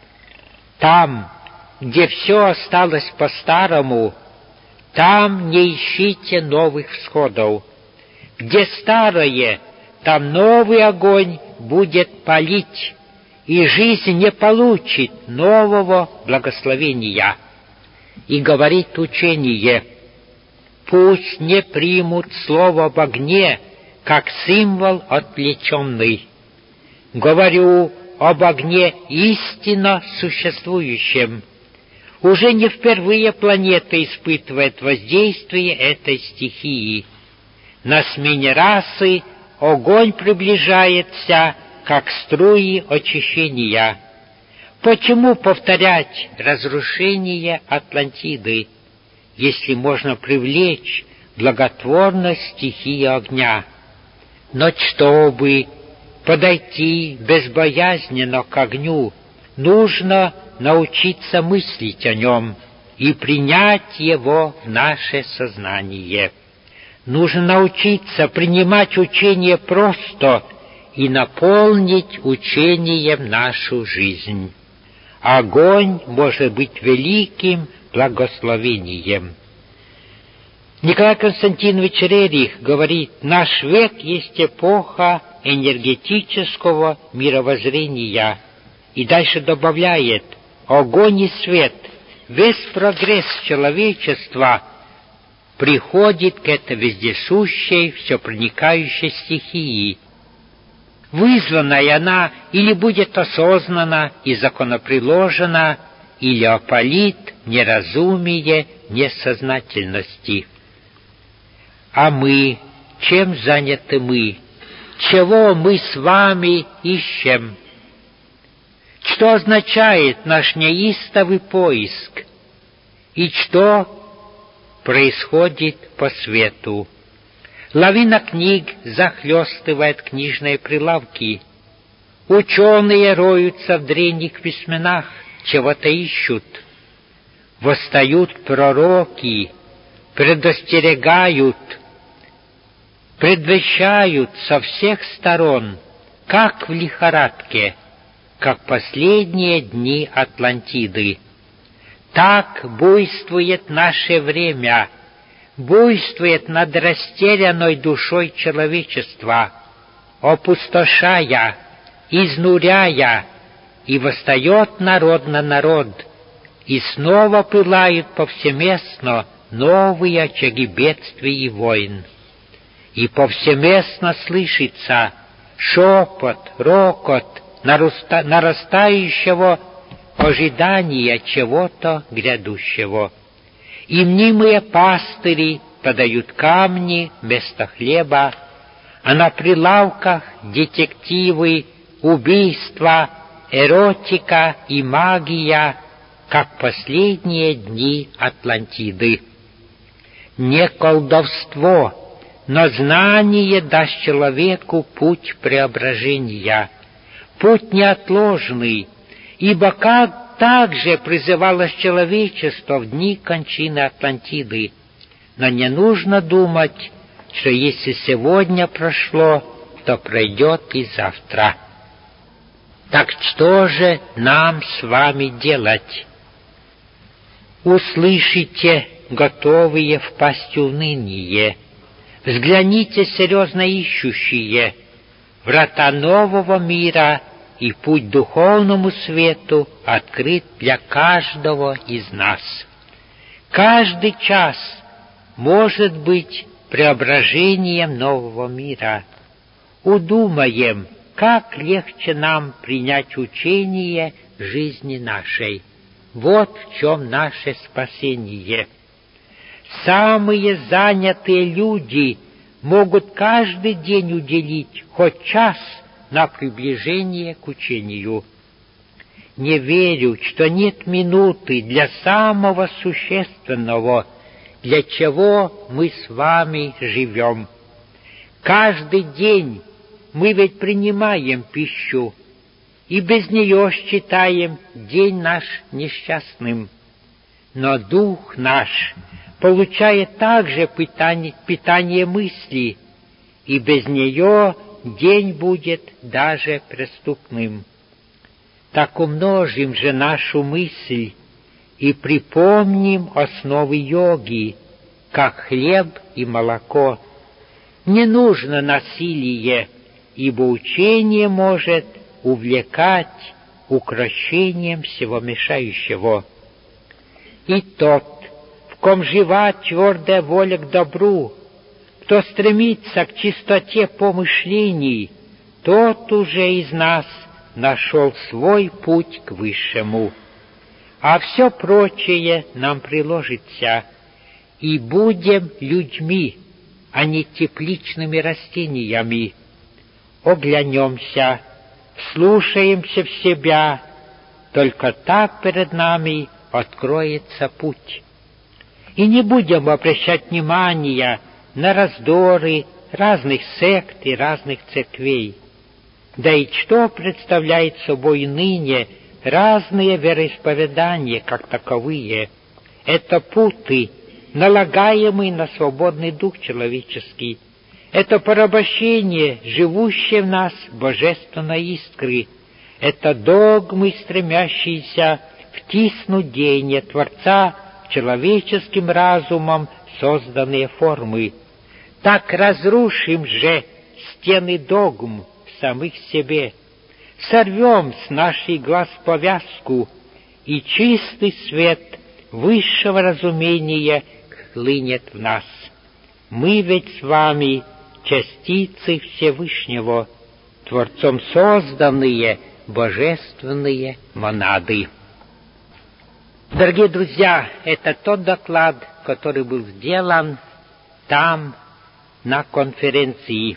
Там, где все осталось по-старому, там не ищите новых всходов. Где старое, там новый огонь будет палить, и жизнь не получит нового благословения. И говорит учение, пусть не примут слово об огне, как символ отвлеченный. Говорю об огне истинно существующем. Уже не впервые планета испытывает воздействие этой стихии. На смене расы огонь приближается, как струи очищения. Почему повторять разрушение Атлантиды, если можно привлечь благотворность стихии огня? Но чтобы подойти безбоязненно к огню, нужно научиться мыслить о нем и принять его в наше сознание. Нужно научиться принимать учение просто и наполнить учением нашу жизнь. Огонь может быть великим благословением. Николай Константинович Рерих говорит, наш век есть эпоха энергетического мировоззрения. И дальше добавляет, огонь и свет, весь прогресс человечества приходит к этой вездесущей, всепроникающей стихии. Вызванная она или будет осознана и законоприложена, или опалит неразумие несознательности. А мы, чем заняты мы? Чего мы с вами ищем? Что означает наш неистовый поиск? И что происходит по свету? Лавина книг захлестывает книжные прилавки. Ученые роются в древних письменах, чего-то ищут. Восстают пророки, предостерегают, предвещают со всех сторон, как в лихорадке, как последние дни Атлантиды. Так буйствует наше время, буйствует над растерянной душой человечества, опустошая, изнуряя, и восстает народ на народ, и снова пылают повсеместно новые очаги бедствий и войн. И повсеместно слышится шепот, рокот нарастающего ожидания чего-то грядущего. И мнимые пастыри подают камни вместо хлеба, а на прилавках детективы, убийства, эротика и магия, как последние дни Атлантиды. Не колдовство, но знание даст человеку путь преображения, путь неотложный, ибо как также призывалось человечество в дни кончины Атлантиды. Но не нужно думать, что если сегодня прошло, то пройдет и завтра. Так что же нам с вами делать? Услышите, готовые впасть в уныние. Взгляните, серьезно ищущие. Врата нового мира и путь к духовному свету открыт для каждого из нас. Каждый час может быть преображением нового мира. Удумаем, как легче нам принять учение жизни нашей. Вот в чем наше спасение. Самые занятые люди могут каждый день уделить хоть час на приближение к учению. Не верю, что нет минуты для самого существенного, для чего мы с вами живем. Каждый день мы ведь принимаем пищу, и без нее считаем день наш несчастным. Но дух наш получает также питание мысли, и без нее день будет даже преступным. Так умножим же нашу мысль и припомним основы йоги, как хлеб и молоко. Не нужно насилие, ибо учение может увлекать укрощением всего мешающего. И тот, в ком жива твердая воля к добру, кто стремится к чистоте помышлений, тот уже из нас нашел свой путь к высшему. А все прочее нам приложится, и будем людьми, а не тепличными растениями. Оглянемся, вслушаемся в себя, только так перед нами откроется путь. И не будем обращать внимания на раздоры разных сект и разных церквей. Да и что представляет собой ныне разные вероисповедания как таковые? Это путы, налагаемые на свободный дух человеческий. Это порабощение, живущее в нас божественной искры. Это догмы, стремящиеся втиснуть деяния Творца в человеческим разумом созданные формы. Так разрушим же стены догм в самих себе, сорвем с наших глаз повязку, и чистый свет высшего разумения хлынет в нас. Мы ведь с вами частицы Всевышнего, Творцом созданные божественные монады. Дорогие друзья, это тот доклад, который был сделан там, на конференции.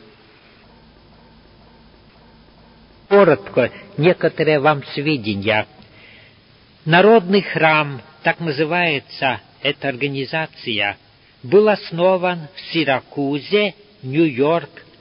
Коротко, некоторые вам сведения. Народный храм, так называется эта организация, был основан в Сиракузе, Нью-Йорк, в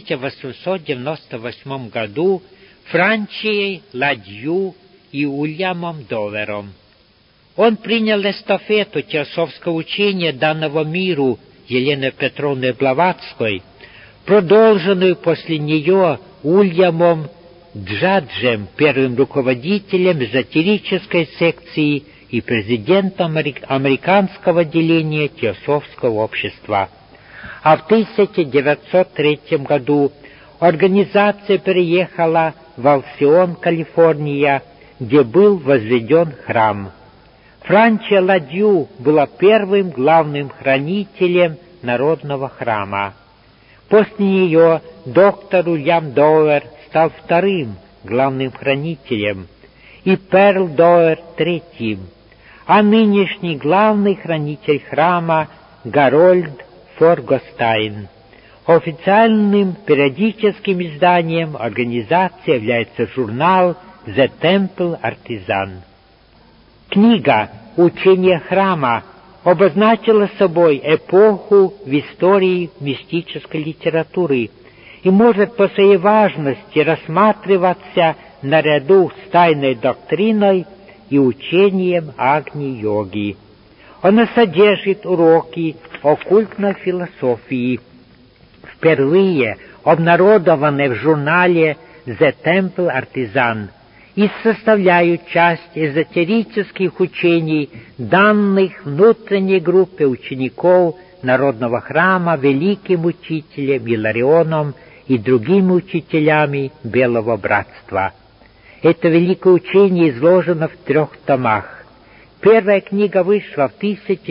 1898 году Франчией Ладью и Уильямом Довером. Он принял эстафету теософского учения данного миру Елены Петровны Блаватской, продолженную после нее Уильямом Джаджем, первым руководителем эзотерической секции и президентом американского отделения теософского общества. А в 1903 году организация переехала в Алсион, Калифорния, где был возведен храм. Франчия Ладью была первым главным хранителем народного храма. После нее доктор Уильям Доуэр стал вторым главным хранителем, и Перл Доуэр третьим, а нынешний главный хранитель храма Гарольд Форгостайн. Официальным периодическим изданием организации является журнал «The Temple Artisan». Книга «Учение храма» обозначила собой эпоху в истории мистической литературы и может по своей важности рассматриваться наряду с тайной доктриной и учением Агни-йоги. Она содержит уроки оккультной философии, впервые обнародованные в журнале «The Temple Artisan», и составляют часть эзотерических учений, данных внутренней группе учеников народного храма великим учителем Иларионом и другими учителями Белого Братства. Это великое учение изложено в 3 томах. Первая книга вышла в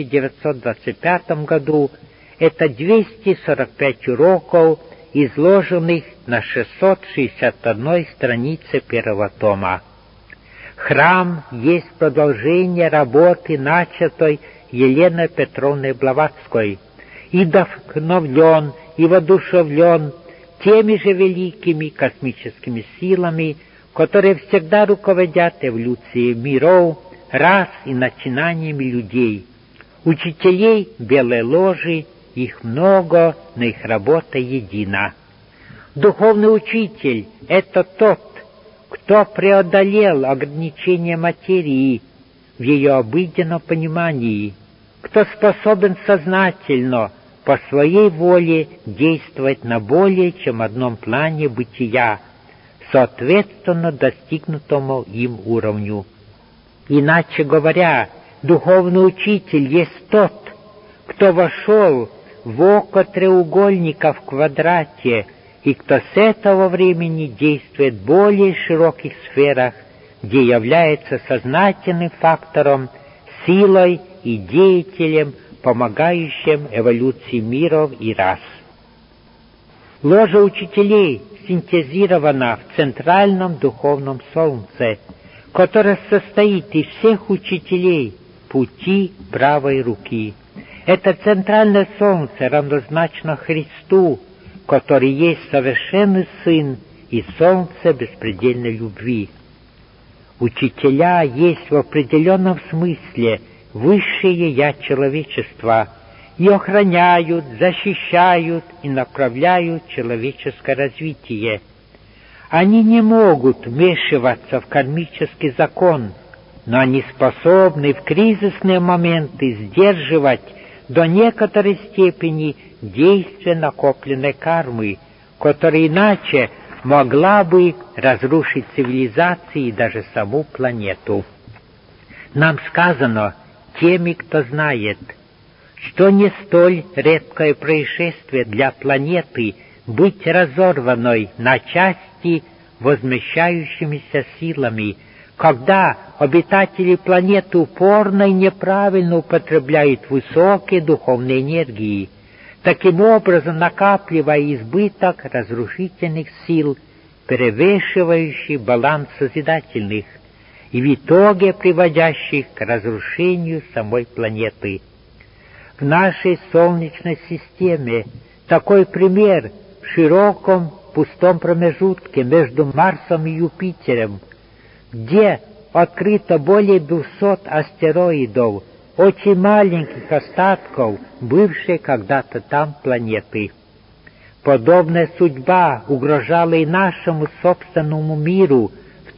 1925 году. Это 245 уроков, изложенных на 661 странице первого тома. Храм есть продолжение работы, начатой Еленой Петровной Блаватской, и вдохновлен, и воодушевлен теми же великими космическими силами, которые всегда руководят эволюцией миров, рас и начинаниями людей. Учителей Белой Ложи, их много, но их работа едина. Духовный учитель — это тот, кто преодолел ограничения материи в ее обыденном понимании, кто способен сознательно, по своей воле, действовать на более чем одном плане бытия, соответственно достигнутому им уровню. Иначе говоря, духовный учитель есть тот, кто вошел в око треугольника в квадрате, и кто с этого времени действует в более широких сферах, где является сознательным фактором, силой и деятелем, помогающим эволюции миров и рас. Ложа учителей синтезирована в центральном духовном солнце, которое состоит из всех учителей пути правой руки. Это центральное солнце равнозначно Христу, который есть совершенный Сын и солнце беспредельной любви. Учителя есть в определенном смысле высшее «Я» человечества и охраняют, защищают и направляют человеческое развитие. Они не могут вмешиваться в кармический закон, но они способны в кризисные моменты сдерживать до некоторой степени действие накопленной кармы, которая иначе могла бы разрушить цивилизации и даже саму планету. Нам сказано теми, кто знает, что не столь редкое происшествие для планеты быть разорванной на части возмещающимися силами, когда обитатели планеты упорно и неправильно употребляют высокие духовные энергии, таким образом накапливая избыток разрушительных сил, перевешивающий баланс созидательных, и в итоге приводящих к разрушению самой планеты. В нашей Солнечной системе такой пример в широком пустом промежутке между Марсом и Юпитером, где открыто более 200 астероидов, очень маленьких остатков бывшей когда-то там планеты. Подобная судьба угрожала и нашему собственному миру в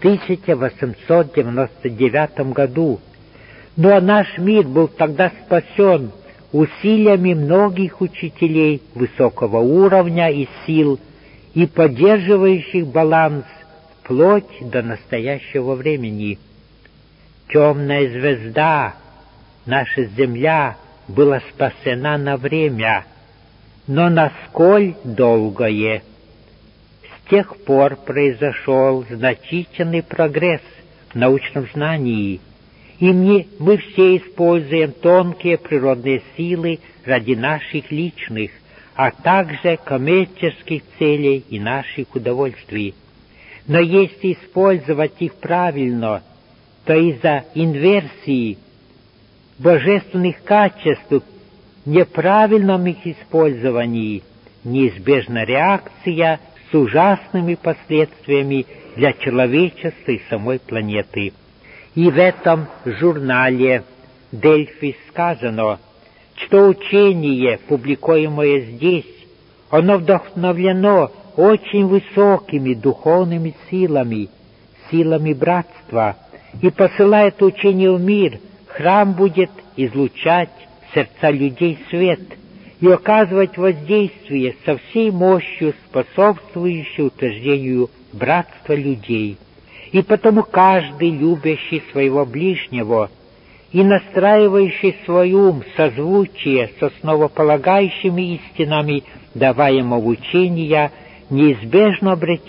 1899 году, но наш мир был тогда спасен усилиями многих учителей высокого уровня и сил и поддерживающих баланс вплоть до настоящего времени. Темная звезда, наша Земля, была спасена на время, но насколь долгое. С тех пор произошел значительный прогресс в научном знании, и мы все используем тонкие природные силы ради наших личных, а также коммерческих целей и наших удовольствий. Но если использовать их правильно, то из-за инверсии божественных качеств в неправильном их использовании неизбежна реакция с ужасными последствиями для человечества и самой планеты. И в этом журнале «Дельфи» сказано, что учение, публикуемое здесь, оно вдохновлено очень высокими духовными силами, силами братства, и посылает учение в мир, храм будет излучать в сердца людей свет и оказывать воздействие со всей мощью, способствующей утверждению братства людей. И потому каждый, любящий своего ближнего и настраивающий свой ум в созвучие с основополагающими истинами даваемого учения, неизбежно обретет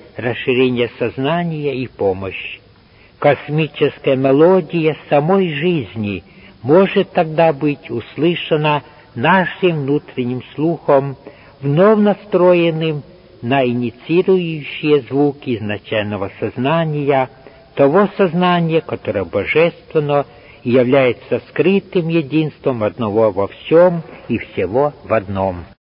расширение сознания и помощь. Космическая мелодия самой жизни может тогда быть услышана нашим внутренним слухом, вновь настроенным на инициирующие звуки изначального сознания, того сознания, которое божественно и является скрытым единством одного во всем и всего в одном.